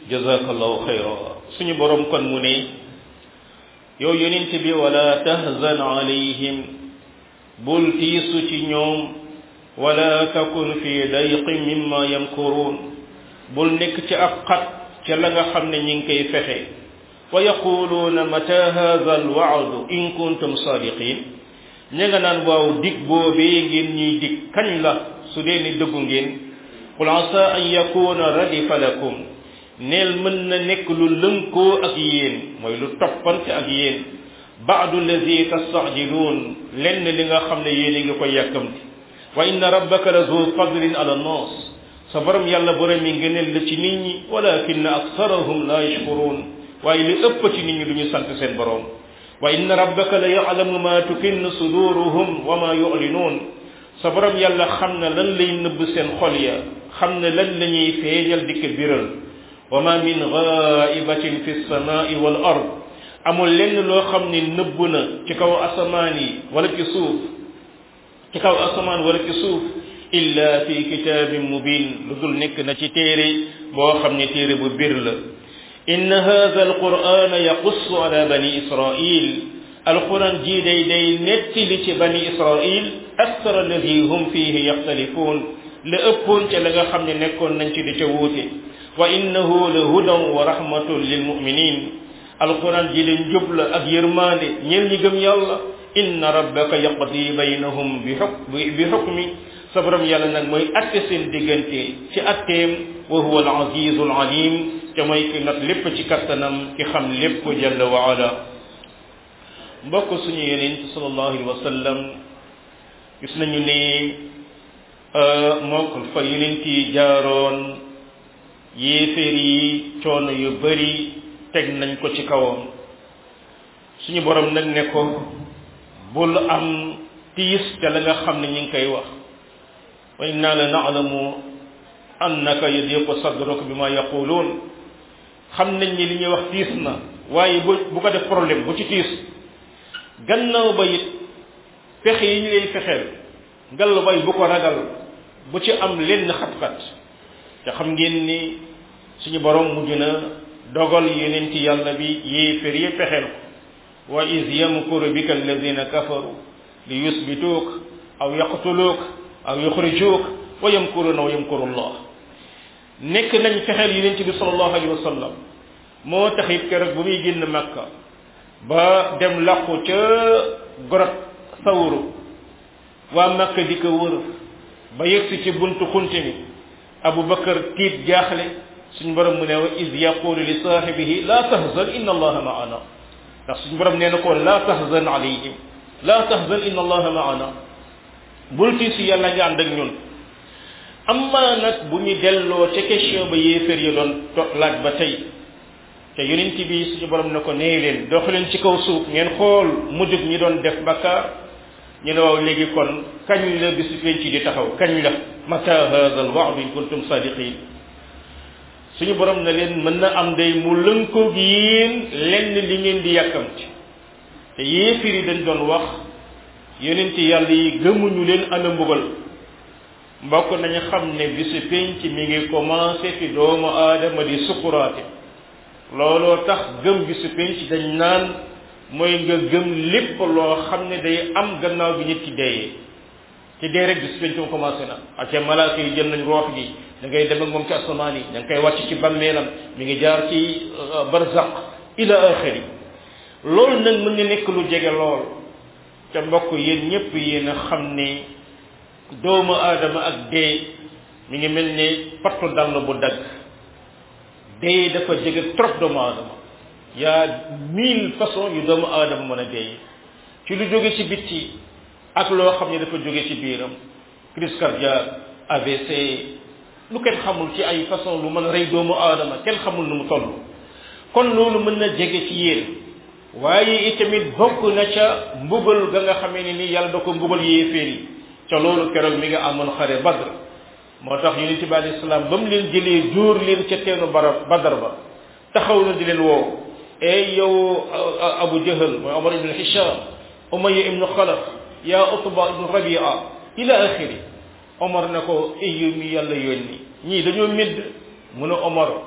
jazakallahu xayra suñu borom kon mu ne yow yonent bi wala tahzan alayhim bul tiisu ci ñoom wala takun fi dayqin mimma yamkurun bul nekk ci ak xat ca la nga xam ne ñi ngi koy fexe wa yaquluuna mata hadha alwaadu in kuntum sadiqin ña nga naan waaw dig boobee ngeen ñuy dig kañ la su dee ni dëggu ngeen qul asa an yakuna radifa lakum neel mën na nekk lu lënkoo ak yéen mooy lu toppante ak yéen baadu allazi tastajiluun lenn li nga xam ne yéen a ngi koy yàkkamti wa inna rabbaka la zu fadlin ala nnas sa borom yàlla borom yi ngëneel la ci nit ñi walakin aksarahum la yashkurun waaye li ëpp ci nit ñi du ñu sant seen borom wa inna rabbaka la ya'lamu ma tukinnu suduruhum wa ma yu'linun sa borom yàlla xam na lan lay nëbb seen xol ya xam na lan la ñuy feeñal di ko biral wa ma min ghaibatin fi samai wal ard amul lenn loo xam ne nëbb na ci kaw asamaan yi wala ci suuf ci kaw asamaan wala ci suuf illa fi kitabin mubin lu dul nekk na ci téere boo xam ne téere bu bir la inna hadha alqur'ana yaqussu ala bani israil alquran ji day day netti li ci bani israil akthar alladhi hum fihi yaxtalifun la ëppoon ca la nga xam ne nekkoon nañ ci di ca wuute wa innahu la hudan wa rahmatun lil mu'minin alquran ji leen jub la ak yërmande ñeel ñi gëm yàlla inna rabbaka yaqdi baynahum bi hukm bi hukmi sa borom yàlla nag mooy atte seen diggante ci atteem wa huwa al azizu al alim te mooy ki nag lépp ci kattanam ki xam lépp jalla wa ala mbokk suñu yonent sallallahu alayhi wa sallam gis nañu ne mook fa yonent yi jaaroon yéeféer yi coono yu bari teg nañ ko ci kawam suñu borom nag ne ko bul am tiis ca la nga xam ne ñu ngi koy wax wa inna la na'lamu annaka yadiqu sadruka bima yaqulun xam nañ ni li ñuy wax tiis na waaye bu bu ko def problème bu ci tiis gannaaw ba it fexe yi ñu lay fexeel ngal bay bu ko ragal bu ci am lenn xat-xat te xam ngeen ni suñu borom mujj na dogal yeneen ci yàlla bi yéefér yi fexeel ko wa iz yamkuru bika alladhina kafaru li yusbituuk aw yaqtuluuk aw yuxrijuuk wa yamkuruna wa yamkuru allah nekk nañ fexeel yeneen ci bi sallallahu alayhi wa sallam moo tax it keroog bu muy génn Makka ba dem làqu ca gorot sawru waa Makka di ko wër ba yegsi ci buntu xunte mi Abu Bakar tiit jaaxle suñu borom mu ne wa iz yaqulu li saahibihi la tahzan inna allaha ma'ana ndax suñu borom nee na ko la tahzan alayhim la tahzan inna allaha ma'ana bul tiisu yàlla nga ànd ak ñun amma nag bu ñu delloo ca question ba yéeféer yi doon laaj ba tey te yonent bi suñu borom ne ko nee leen dox leen ci kaw suuf ngeen xool mujjug ñi doon def bakkaar ñu ne waaw léegi kon kañ la bisu penc di taxaw kañ la mata hadha al wa'd in kuntum sadiqin suñu borom na leen mën na am day mu lënkoo gi yéen lenn li ngeen di yàkkamti te yéefir yi dañ doon wax yonent yàlla yi gëmuñu leen ana mbugal mbokk nañu xam ne bisu penc mi ngi commencé fi doomu aadama di sukuraate looloo tax gëm bisu penc dañ naan mooy nga gëm lépp loo xam ne day am gannaaw bi nit ki deeyee ci dee rek bisu penc mu commencé na ak malaaka yi jël nañ roox gi da ngay dem ak moom ci asamaan yi da nga koy wàcc ci bàmmeelam mi ngi jaar ci barzaq ila axiri loolu nag mën na nekk lu jege lool te mbokk yéen ñëpp yéen a xam ne doomu aadama ak dee mi ngi mel ne pattu dàll bu dagg dee dafa jege trop doomu aadama yaa mille façons yu doomu aadama mën a dee ci lu jóge ci bitti ak loo xam ne dafa jóge ci biiram crise cardiaque A V C lu kenn xamul ci ay façon lu mën a rey doomu aadama kenn xamul nu mu toll kon loolu mën na jege ci yéen waaye itamit bokk na ca mbugal ga nga xamee ne ni yàlla da ko mbugal yéeféer yi ca loolu keroog mi nga amoon xare Badr moo tax yonent bi alayhi salaam ba mu leen jëlee jóor leen ca teenu bara Badr ba taxaw na di leen woo ey yow Abu Jahl mooy Omar ibn Hisham Umayya ibn Khalaf yaa Utba ibn Rabi'a ila axiri Omar ne ko eyu mi yàlla yónni ñii dañoo médd mu ne Omar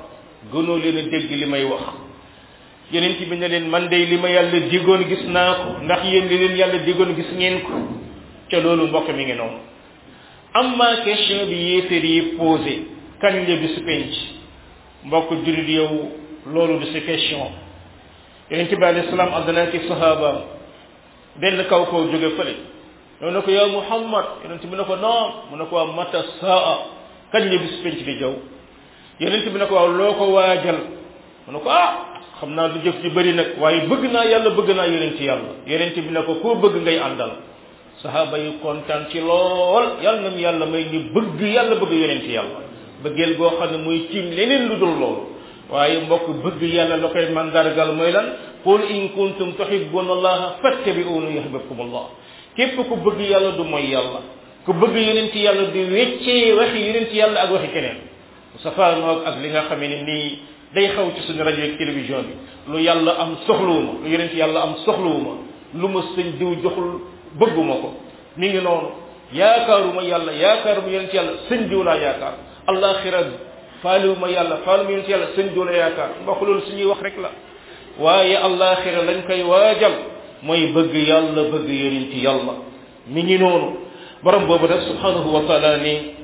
gënoo leen a dégg li may wax yonent bi ne leen man day li ma yàlla digoon gis naa ko ndax yéen li leen yàlla digoon gis ngeen ko ca loolu mbokk mi ngi noonu amma question bi yéeféer yi posé kañ la bisu penc mbokk jullit yow loolu du sa question yonent bi alayhi salaam àdduna ci sahaaba benn kaw kaw jóge fële ñoo ne ko yow Muhammad yonent bi ne ko non mu ne ko waa mata saa kañ la bisu penc di jaw yonent bi ne ko waaw loo ko waajal mu ne ko ah xam naa du jëf ci bëri nag waaye bëgg naa yàlla bëgg naa yonent yàlla yonent bi ne ko koo bëgg ngay àndal sahaaba yi kontaan ci lool yàlla nañu yàlla may ñu bëgg yàlla bëgg yonent yàlla bëggeel goo xam ne muy tiim leneen lu dul loolu waaye mbokk bëgg yàlla la koy mandargal mooy lan qul in kuntum tuhibbuna allaha fattabi'uni yuhibbukum allah képp ku bëgg yàlla du mooy yàlla ku bëgg yonent yàlla du weccee waxi yonent yàlla ak waxi keneen safaanoog ak li nga xamee ne nii day xaw ci suñu rajo ak télévision bi lu yàlla am soxluwuma lu yonent yàlla am soxluwuma lu ma sëñ diw joxul bëgguma ko mi ngi noonu yaakaaruma yàlla yaakaaruma yonent yàlla sëñ diw laa yaakaar allaxira faaliwuma yàlla faaliwuma yonent yàlla sëñ diw la yaakaar mbokk loolu suñuy wax rek la waaye allaxira lañ koy waajal mooy bëgg yàlla bëgg yonent yàlla mi ngi noonu borom boobu def subhanahu wa taala ni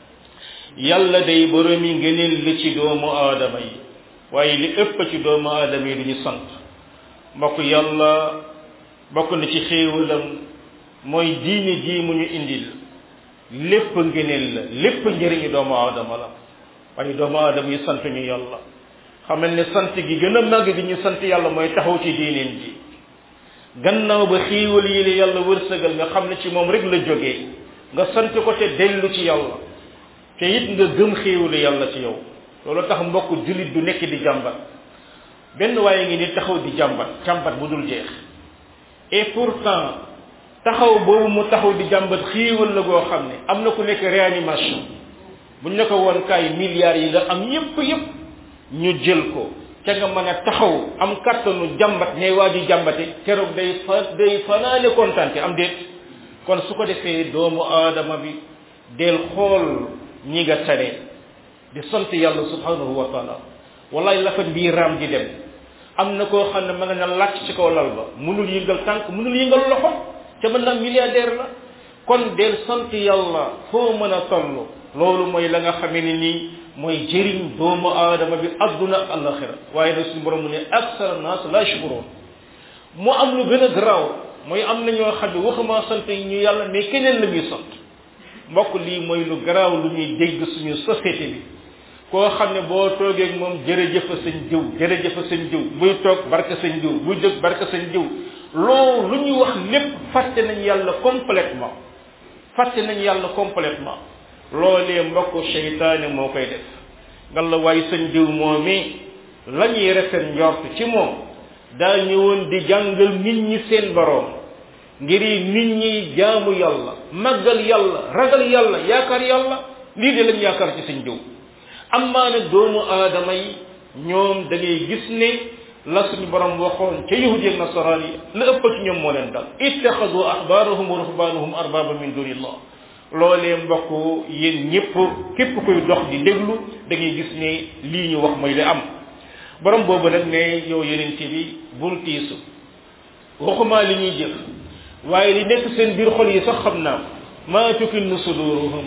yàlla day boromi ngëneel li ci doomu aadama yi waaye li ëpp ci doomu aadama yi duñu sant mbokk yàlla bokk na ci xéewalam mooy diine ji mu ñu indil lépp ngëneel la lépp njëriñu doomu aadama la waaye doomu aadama yi sant ñu yàlla xamal ne sant gi gën a màgg gi ñu sant yàlla mooy taxaw ci diineen ji gannaaw ba xéewal yi la yàlla wërsëgal nga xam ne ci moom rek la jógee nga sant ko te dellu ci yàlla te it nga gëm xéewalu yàlla ci yow loolu tax mbokk jullit du nekk di jàmbat benn waaye ngi ni taxaw di jàmbat jàmbat bu dul jeex et pourtant taxaw boobu mu taxaw di jàmbat xéewal la goo xam ne am na ku nekk réanimation buñ ne ko woon kaay milliards yi nga am yépp yépp ñu jël ko ca nga mën a taxaw am kattanu jàmbat ñay waa ji jàmbate keroog day fa day fanaane kontaan am déet kon su ko defee doomu aadama bi del xool ñi nga tane di sant yàlla subhanahu wa taala wallahi la fa mbii raam di dem am na koo xam ne ma nga na làcc ci kaw lal ba mënul yëngal tànk mënul yëngal loxo ca mën naa milliardaire la kon del sant yàlla foo mën a toll loolu mooy la nga xamee ne nii mooy jëriñ doomu aadama bi adduna ak alaxira waaye nag suñu borom mu ne aksara naas la yashkuruun mu am lu gën a garaaw mooy am na ñoo xam ne waxuma sant ñu yàlla mais keneen la ñuy sant mbokk lii mooy lu garaaw lu ñuy dégg suñu société bi koo xam ne boo toogee ak moom jërëjëf sëñ diw jërëjëf sëñ diw buy toog barka sëñ diw buy jóg barka sëñ diw loolu lu ñu wax lépp fàtte nañ yàlla complètement fàtte nañ yàlla complètement loolee mbokk seytaane moo koy def ngal la waaye sëñ diw moomii la ñuy rafet njort ci moom daa ñëwoon di jàngal nit ñi seen boroom ngir nit ñi jaamu yàlla màggal yàlla ragal yàlla yaakaar yàlla lii de lañ yaakaar ci sëñ diw amma nag doomu aadama yi ñoom da ngay gis ne la suñu borom waxoon ca yahudi ak nasaraan yi la ëpp ci ñoom moo leen dal ittaxadu ahbaarahum wa ruhbaanahum arbaaba min dunillah loolee mbokk yéen ñëpp képp koy dox di déglu da ngay gis ne lii ñu wax mooy li am borom boobu nag ne yow yeneen bi bul tiisu waxumaa li ñuy jëf waaye li nekk seen biir xol yi sax xam naa ko maa tukinnu suduruhum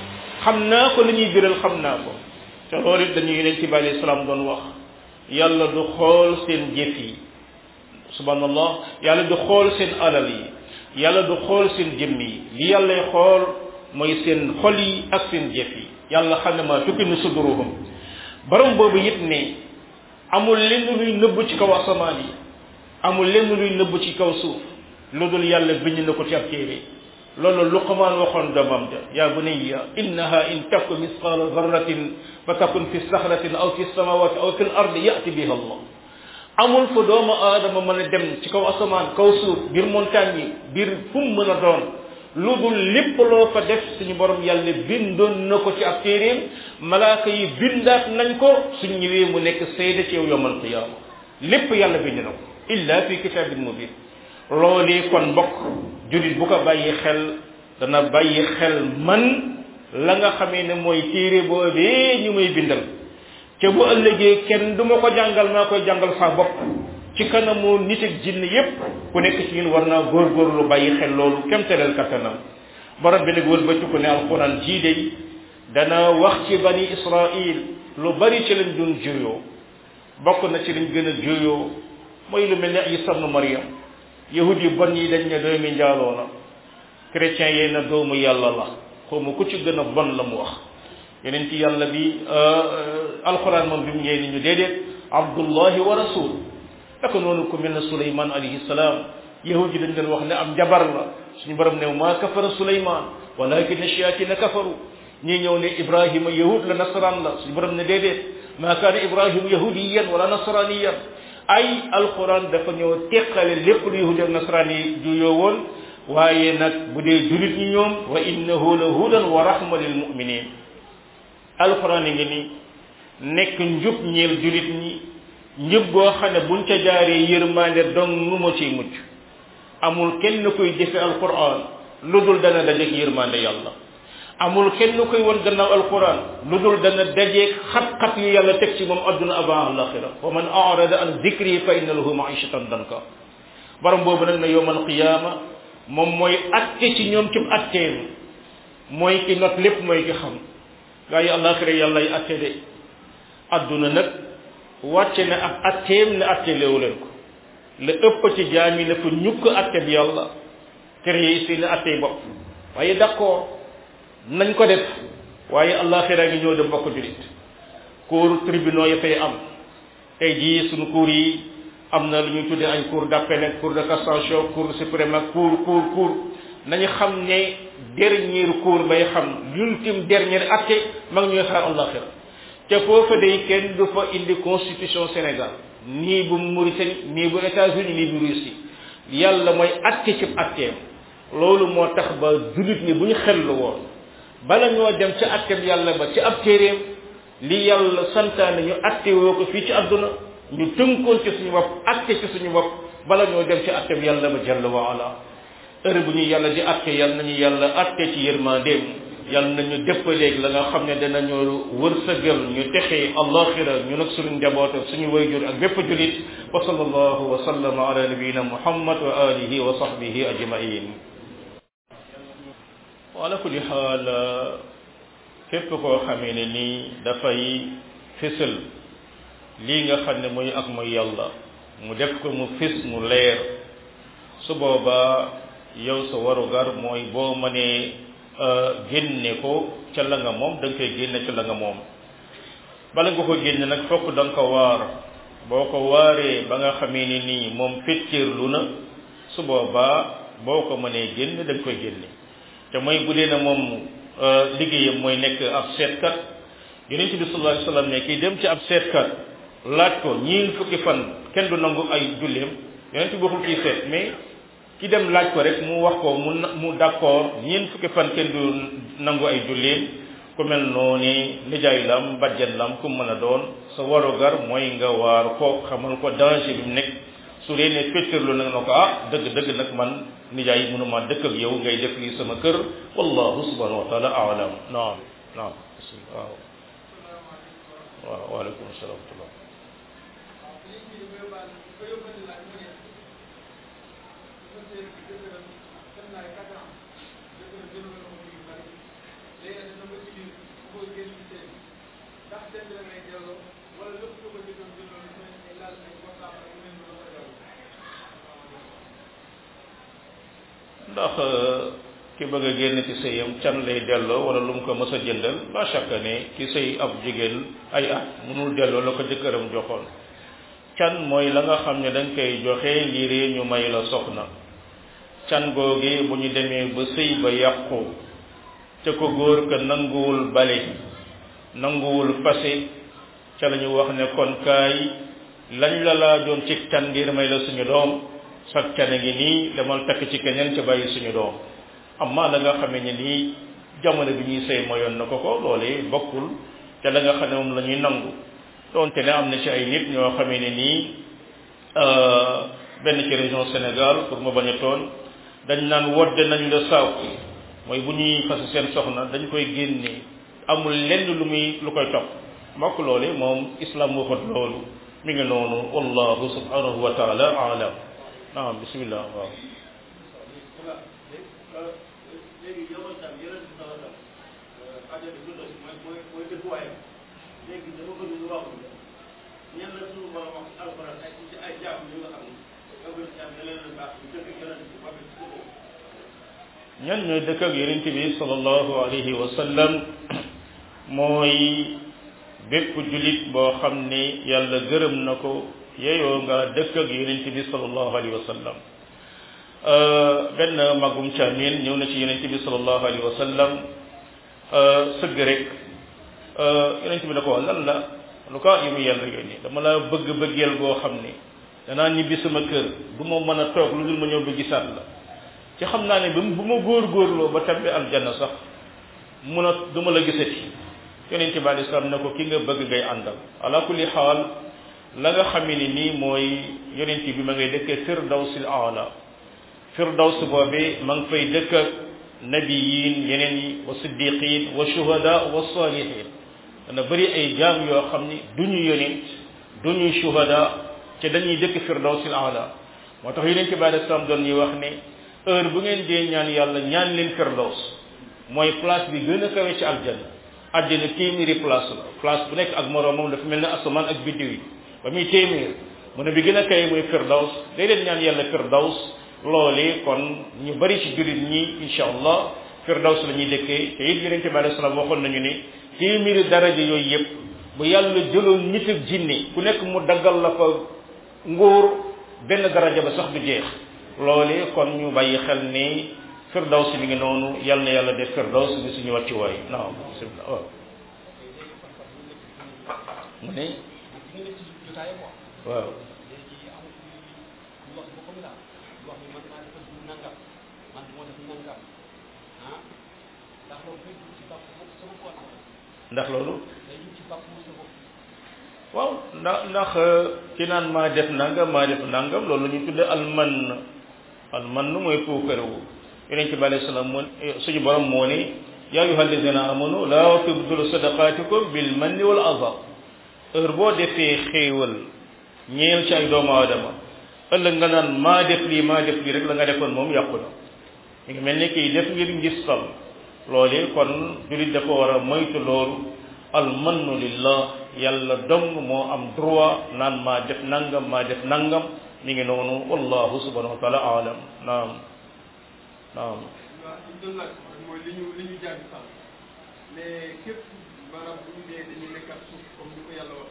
xam naa ko li ñuy biral xam naa ko te loolu it dañu yeneen bi alayhi salaam doon wax yàlla du xool seen jëf yi subhanallah yàlla du xool seen alal yi yàlla du xool seen jëmm yi li yàllay xool mooy seen xol yi ak seen jëf yi yàlla xam ne maa tukinnu suduruhum borom boobu it ne amul lenn luy nëbb ci kaw asamaan yi amul lenn luy nëbb ci kaw suuf lu dul yàlla bind na ko ci ab téere loolu Luqmaan waxoon doomam ja yaa bunayya innaha in taku misqaala zarratin fa takun fi saxratin aw fi samawati aw fi l ardi yati biha allah amul fa doomu aadama mën a dem ci kaw asamaan kaw suuf biir montagne yi biir fu mu mën a doon lu dul lépp loo fa def suñu borom yàlla bindoon na ko ci ab téeréem malaaka yi bindaat nañ ko suñ ñëwee mu nekk seede ci yow yawmal qiyaama lépp yàlla bind na ko illa fi kitaabin mubin loolee kon mbokk julit bu ko bàyyi xel dana bàyyi xel man la nga xamee ne mooy téere boobee ñu may bindal ca bu ëllëgee kenn du ma ko jàngal maa koy jàngal saa bopp ci kanamu nit ak jinn yépp ku nekk ci ñun war naa góorgóorlu bàyyi xel loolu kem tereel kattanam borom bi nag wëlbatiku ne alquran jii de dana wax ci bani israil lu bari ci lañ doon juyoo bokk na ci liñ gën a juyoo mooy lu mel ne Isa ibnu Maryam yahud yi bon yi dañ ne doomi njaaloo na chrétiens yi na doomu yàlla la xawma ku ci gën a bon la mu wax yeneen ci yàlla bi alquran moom bi mu ñëwee ni ñu déedéet abdullahi wa rasul naka noonu ku mel ne Suleyman alayhi salaam yahud yi dañ leen wax ne am jabar la suñu borom ne maa kafara Suleyman walakin ash-shayatina kafaru ñii ñëw ne Ibrahima yahud la nasaraan la suñu borom ne déedéet maa kaana Ibrahima yahudiyan wala nasraniyan ay alquran dafa ñëw teqale lépp lu yahudi ak nasaraan yi juyoo woon waaye nag bu dee julit ñi ñoom wa innahu la hudan wa rahma lil mu'minin alquran yi ngi ni nekk njub ñeel julit ñi njub boo xam ne buñ ca jaaree yërmande dong nu ma ciy mucc amul kenn koy jëfe alquran lu dul dana dajeeg yërmande yàlla amul kenn koy won gannaaw alquran lu dul dana dajeeg xat-xat yu yàlla teg ci moom adduna avant alaxira wa man arada an dikri fa inna lahu maishatan danka borom boobu nag na yowmal qiyaama moom mooy atte ci ñoom ci atteem mooy ki not lépp mooy ki xam gaa yi alaxira yàlla y atte de adduna nag wàcce ne ab atteem ne atte léewu leen ko la ëpp ci jaam yi la fa ñukk atte bi yàlla créé seen atte bopp waaye d'accord nañ ko def waaye àllaaxira ngi ñëw de mbokk julit cour tribunaux yi fay am tey jii suñu cour yi am na lu ñuy tuddee ay cour d'appel ak cour de cassation cour suprême ak cour cour cour nañu xam ne dernier cour bay xam l'ultime dernier atte ma ngi ñuy xaar àllaaxira te foofa day kenn du fa indi constitution Sénégal nii bu Mauritanie nii bu États-Unis nii bu Russie yàlla mooy atte ci atteem loolu moo tax ba julit ñi bu ñu xellu woon bala ñoo dem ci atteem yàlla ba ci ab téeréem li yàlla santaane ñu atte woo ko fii ci àdduna ñu tënkoon ci suñu bopp atte ci suñu bopp bala ñoo dem ci atteem yàlla ba jalla wa ala heure bu ñu yàlla di atte yàlla nañu yàlla atte ci yërmandeem yàlla nañu déppaleeg la nga xam ne danañu wërsëgal ñu texee allaxira ñu nag suñu njaboot ak suñu wayjur ak bépp julit wa sallallahu wa sallama ala nabiyina muhammad wa alihi wa sahbihi ajmain ala kulli xaal képp koo xamee ne nii dafay fësal lii nga xam ne mooy ak mooy yàlla mu def ko mu fis mu leer su boobaa yow sa warugar mooy boo mënee génne ko ca la nga moom da nga koy génne ca la nga moom bala nga ko génne nag fokk da nga ko waar boo ko waaree ba nga xamee ni nii moom fetteerlu na su boobaa boo ko mënee génne da nga koy génne te mooy bu dee na moom liggéeyam mooy nekk ab seetkat yonent bi sallallahu alayhi wasallam ne kii dem ci ab seetkat laaj ko ñiin fukki fan kenn du nangu ay julleem yonent bi waxul kii seet mais ki dem laaj ko rek mu wax ko mu mu d'accord ñiin fukki fan kenn du nangu ay julleem ku mel noonu nijaay lam bajjan lam ku mën a doon sa warugar mooy nga waar ko xamal ko danger bi mu nekk su dee ne féttarlu nag na ko ah dëgg dëgg nag man nijaay mënuma dëkk ak yow ngay def lii sama kër wallahu subhanahu wa taala aalam naam naam waaw waaw waaleykum salaam wa rahmatullah ndax ki bëgg a génn ci sëyam can lay delloo wala lu mu ko mës a jëndal la chaque ne ki sëy ab jigéen ay at mënul delloo la ko jëkkëram joxoon can mooy la nga xam ne dañ koy joxe ngir ñu may la soxna can googi bu ñu demee ba sëy ba yàqu ca ko góor ka nanguwul bale nanguwul fase ca la ñu wax ne kon kaay lañ la laajoon ci can ngir may la suñu doom sag cane ngi nii demal takk ci keneen ca bàyyi suñu doom amma la nga xamee ne nii jamono bi ñuy sëy mayoon na ko ko loolee bokkul te la nga xam ne moom la ñuy nangu doonte ne am na ci ay nit ñoo xamee ne nii benn ci région Sénégal pour ma bañ a tooñ dañ naan wodde nañ la saaku mooy bu ñuy fas seen soxna dañ koy génne amul lenn lu muy lu koy topp mbokk loole moom islam waxut loolu mi ngi noonu wallahu subhanahu wa taala alam naam bismillah waaw léegi yow tam yeneen si sama tam xajal bi dund mooy mooy mooy dëkkuwaayam léegi dama bëgg ñu wax ñan la suñu borom wax alquran ay ci ay jaam yu nga xam ne yow ba ci am ne leen baax ñu dëkk yeneen si ba ci ko ñan ñooy dëkk ak yonent bi sallallahu alayhi wa sallam mooy bépp julit boo xam ne yàlla gërëm na ko yeyoo nga dëkk ak yonent bi sallallahu alayhi wa sallam benn magum caamin ñëw na ci yonent bi sallallahu alayhi wa sallam sëgg rek yonent bi ne ko lan la lu ko yi mu yàlla yónni dama la bëgg bëggeel goo xam ne danaa ñibbi sama kër du ma mën a toog lu dul ma ñëw ba gisaat la ci xam naa ne bu ma góor-góorloo ba tabbi aljanna sax mun a du ma la gisati yonent bi alayhi salaam ne ko ki nga bëgg ngay àndal ala kulli xaal la nga xam ne nii mooy yonent bi ma ngay dëkkee firdawsil aala firdaws boobee ma ngi fay dëkk ak nabiyin yeneen yi wa siddiqin wa shuhada wa salihin dana bëri ay jaam yoo xam ni duñu yonent duñu shuhada te dañuy dëkk firdawsil aala moo tax yonent bi alayhi salaam doon ñuy wax ne heure bu ngeen dee ñaan yàlla ñaan leen firdaws mooy place bi gën a kawe ci aljanna àddina téeméeri place la place bu nekk ak moroomam dafa mel ne asamaan ak biddiw yi ba muy téeméer mu ne bi gën a kawe mooy firdaws day leen ñaan yàlla firdaws loole kon ñu bari ci jullit ñi insha allah firdaws la ñuy dëkkee te it yonent bi alayhi salaam waxoon nañu ne téeméeri daraja yooyu yëpp bu yàlla jëloon nit ak jinne ku nekk mu daggal la ko nguur benn daraja ba sax du jeex loole kon ñu bàyyi xel ni firdaws mi ngi noonu yal na yàlla def firdaws bi suñu wàccuwaay naam bismillah waaw mu ne waaw ndax loolu waaw ndax ndax ki naan maa def nangam maa def nangam loolu la ñuy tudde alman alman mooy puukarewu yonent bi alayhi salaam moo suñu borom moo ne yaa ayyuha alladina amanu laa tubdilu sadaqaatikum bil manni wal adha heure boo defee xéewal ñeel ci ay doomu aadama ëllëg nga naan maa def lii maa def lii rek la nga defoon moom yàqu na mi ngi mel ni kii def ngir ngistal loolee kon jullit dafa war a moytu loolu almannu lillah yàlla dong moo am droit naan maa def nangam maa def nangam mi ngi noonu wallahu subhanahu wa taala alam naam naam mooy li ñu li ñu jàng sax mais képp maanaam bu ñu dee dañuy nekkat suuf comme ni ko yàlla wax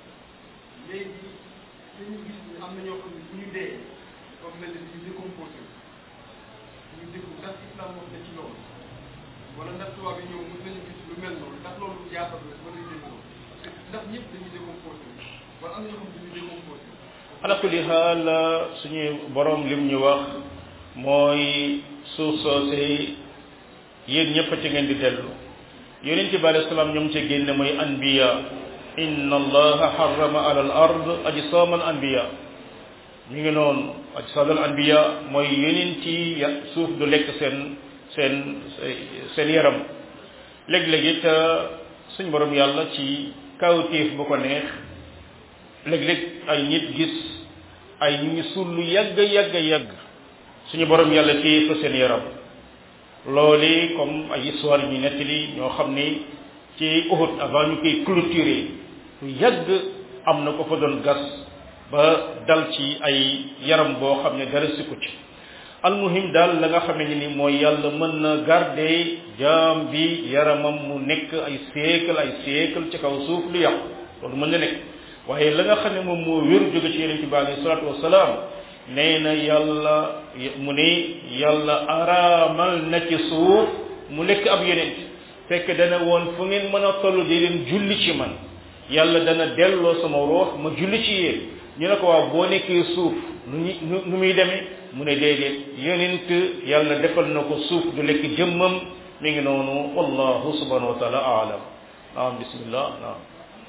léegi dañu gis ni am na ñoo xam ne bu ñu dee comme mel ni ñu décomposé ñu déglu ndax islam wax na ci loolu wala ndax tubaab yi ñëw mën nañu gis lu mel noonu ndax loolu jaaxal na wala ñu loolu ndax ñëpp dañuy décomposé wala am na ñoo xam ne dañuy décomposé ala kulli xaal suñu borom lim ñu wax mooy suuf soosee yéen ñëpp ci ngeen di dellu yonent bi alayhi salaam ñoom ci génne mooy anbiya inna allaha harrama ala al ard ajsam al anbiya mi ngi noonu ajsam al anbiya mooy yonent yi suuf du lekk seen seen seen yaram léeg-léeg it suñ borom yàlla ci kawtéef bu ko neex léeg-léeg ay nit gis ay ñu ngi suul lu yàgg yàgg yàgg suñu borom yàlla téye fa seen yaram loolu comme ay histoire ñu nettali ñoo xam ni ci Uhud avant ñu koy clôturer lu yàgg am na ko fa doon gas ba dal ci ay yaram boo xam ne dara sikku ci almuhim daal la nga xam ne ni mooy yàlla mën na garder jaam bi yaramam mu nekk ay siècle ay siècle ci kaw suuf lu yàqu loolu mën na nekk waaye la nga xam ne moom moo wér jóge ci yonent bi alayhi salaatu wasalaam nee na yàlla mu ne yàlla araamal na ci suuf mu nekk ab yonent fekk dana woon fu ngeen mën a toll di leen julli ci man yàlla dana delloo sama ruux ma julli ci yéen ñu ne ko waaw boo nekkee suuf nu ñu nu muy demee mu ne déedéet yonent yàlla defal na ko suuf du lekk jëmmam mi ngi noonu wallahu subhanahu wa taala aalam naam bismillah naam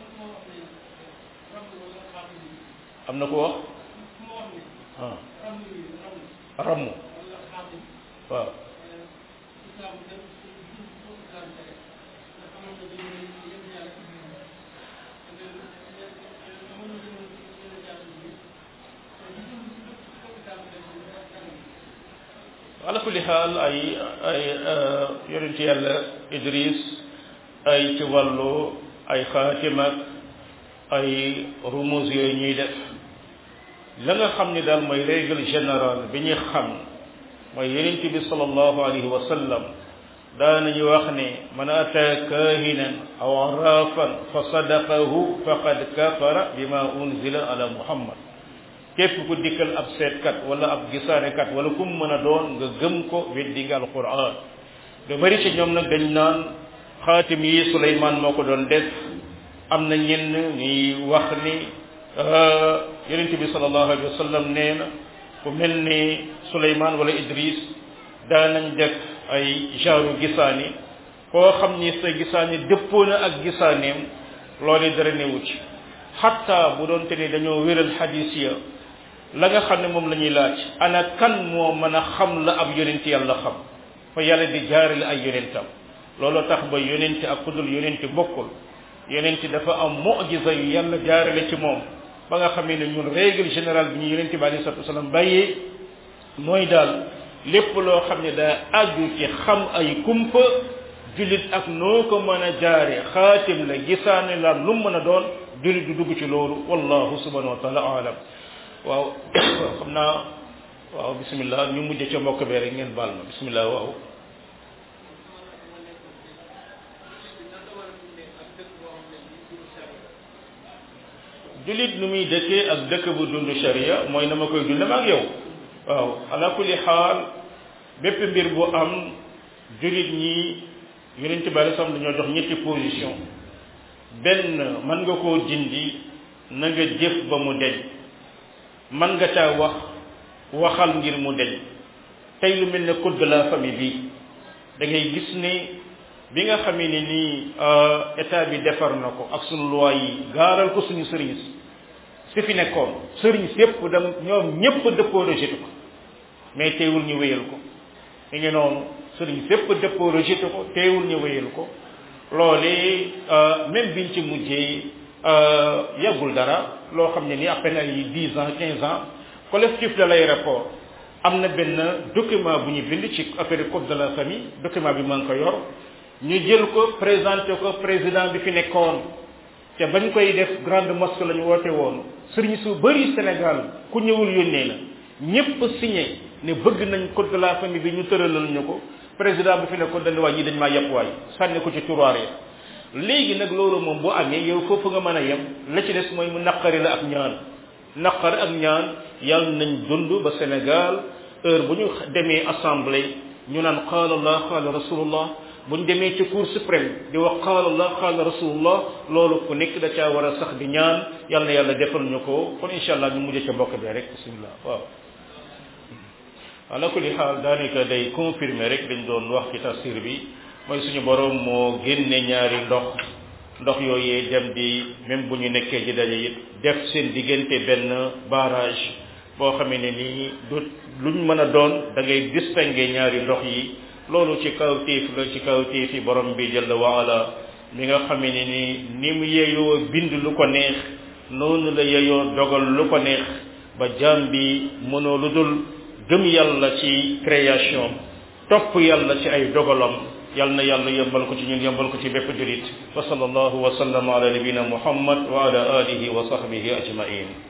am na ko wax ah rammu waaw ala kulli xaal ay ay yonent yàlla Idris ay ci wàllu ay xaatim ak ay rumuz yooyu ñuy def la nga xam ni daal mooy règle générale bi ñuy xam mooy yonent bi sallallahu alayhi wa sallam daanañu wax ne man ata kahinan aw arrafan fa sadaqahu faqad kafara bima unzila ala muhammad képp ku dikkal ab seetkat wala ab gisaanekat wala kum mën a doon nga gëm ko weddi nga alquran lu bari ci ñoom nag dañ naan xaatim yi Suleymaan moo ko doon def am na ñenn ñuy wax ni yonent bi sallallahu alayhi wa sallam nee na ku mel ni Suleymaan wala Idris daanañ def ay genre gisaani koo xam ni sa gisaani dëppoo na ak gisaaneem loolu dara newu ci xatta bu doon te ni dañoo wéral xadis ya la nga xam ne moom la ñuy laaj ana kan moo mën a xam la ab yonent yàlla xam fa yàlla di jaarale ay yonentam looloo tax ba yonent ak ku dul yonent bokkul yonent dafa am mu'jiza yu yàlla jaarale ci moom ba nga xamee ne ñun règle générale bi ñu yonent bi alayhi salaatu wasalaam bàyyee mooy daal lépp loo xam ne daa aju ci xam ay kumpa jullit ak noo ko mën a jaare xaatim la gisaane la lu mën a doon jullit du dugg ci loolu wallahu subhanahu wa taala alam waaw xam naa waaw bismillah ñu mujj ca mbokk bee rek ngeen baal ma bismillah waaw jullit nu muy dëkkee ak dëkk bu dund sharia mooy na ma koy dund ma ak yow waaw ala kulli xaal bépp mbir bu am jullit ñi yonent bi alei salaam dañoo jox ñetti position benn mën nga koo dindi na nga jëf ba mu deñ mën nga caa wax waxal ngir mu deñ tey lu mel ne code de la famille bi da ngay gis ne bi nga xamee ne nii état bi defar na ko ak sunu loi yi gaaral ko suñu sëriñ si fi nekkoon sëriñ si yëpp dem ñoom ñëpp dëppoo rejeté ko mais teewul ñu wéyal ko mi ngi noonu sëriñ si yëpp dëppoo rejeté ko teewul ñu wéyal ko loolee même biñ ci mujjee yàggul dara loo xam ne ni à peine ay dix ans quinze ans collectif de l'aéroport am na benn document bu ñu bind ci affaire code de la famille document bi maa ngi ko yor ñu jël ko présenté ko président bi fi nekkoon te bañ koy def grande mosquée la ñu woote woon sëriñ su bëri Sénégal ku ñëwul yónnee la ñëpp signé ne bëgg nañ code de la famille bi ñu tëralal ñu ko président bi fi nekkoon dañ waay ñi dañ maa yàpp waay sànni ko ci tiroir ya léegi nag loolu moom bu amee yow foofu nga mën a yem la ci des mooy mu naqari la ak ñaan naqari ak ñaan yàlla nañ dund ba Sénégal heure bu ñu demee assemblée ñu naan qaala Allah qaala rasulullah bu ñu demee ci cour suprême di wax qaala Allah qaala rasulullah loolu ku nekk da caa war a sax di ñaan yàlla na yàlla defal ñu ko kon incha allah ñu mujjee ca mbokk bi rek bismillah waaw. ala kulli xaal daanaka day confirmer rek dañ doon wax ci tafsir bi mooy suñu borom moo génne ñaari ndox ndox yooyee dem di même bu ñu nekkee ci daje it def seen diggante benn barrage boo xamee ne nii du luñ mën a doon da ngay distinguer ñaari ndox yi loolu ci kaw téef la ci kaw téef yi borom bi jalla wa ala mi nga xamee ne ni ni mu yeyoo bind lu ko neex noonu la yeyoo dogal lu ko neex ba jaam bi mënoo lu dul gëm yàlla ci création topp yàlla ci ay dogalam yàlla na yàlla yembal ko ci ñun yembal ko ci bépp julit wa sallallahu wa sallam ala nabina muhammad wa ala alihi wa sahbihi ajmain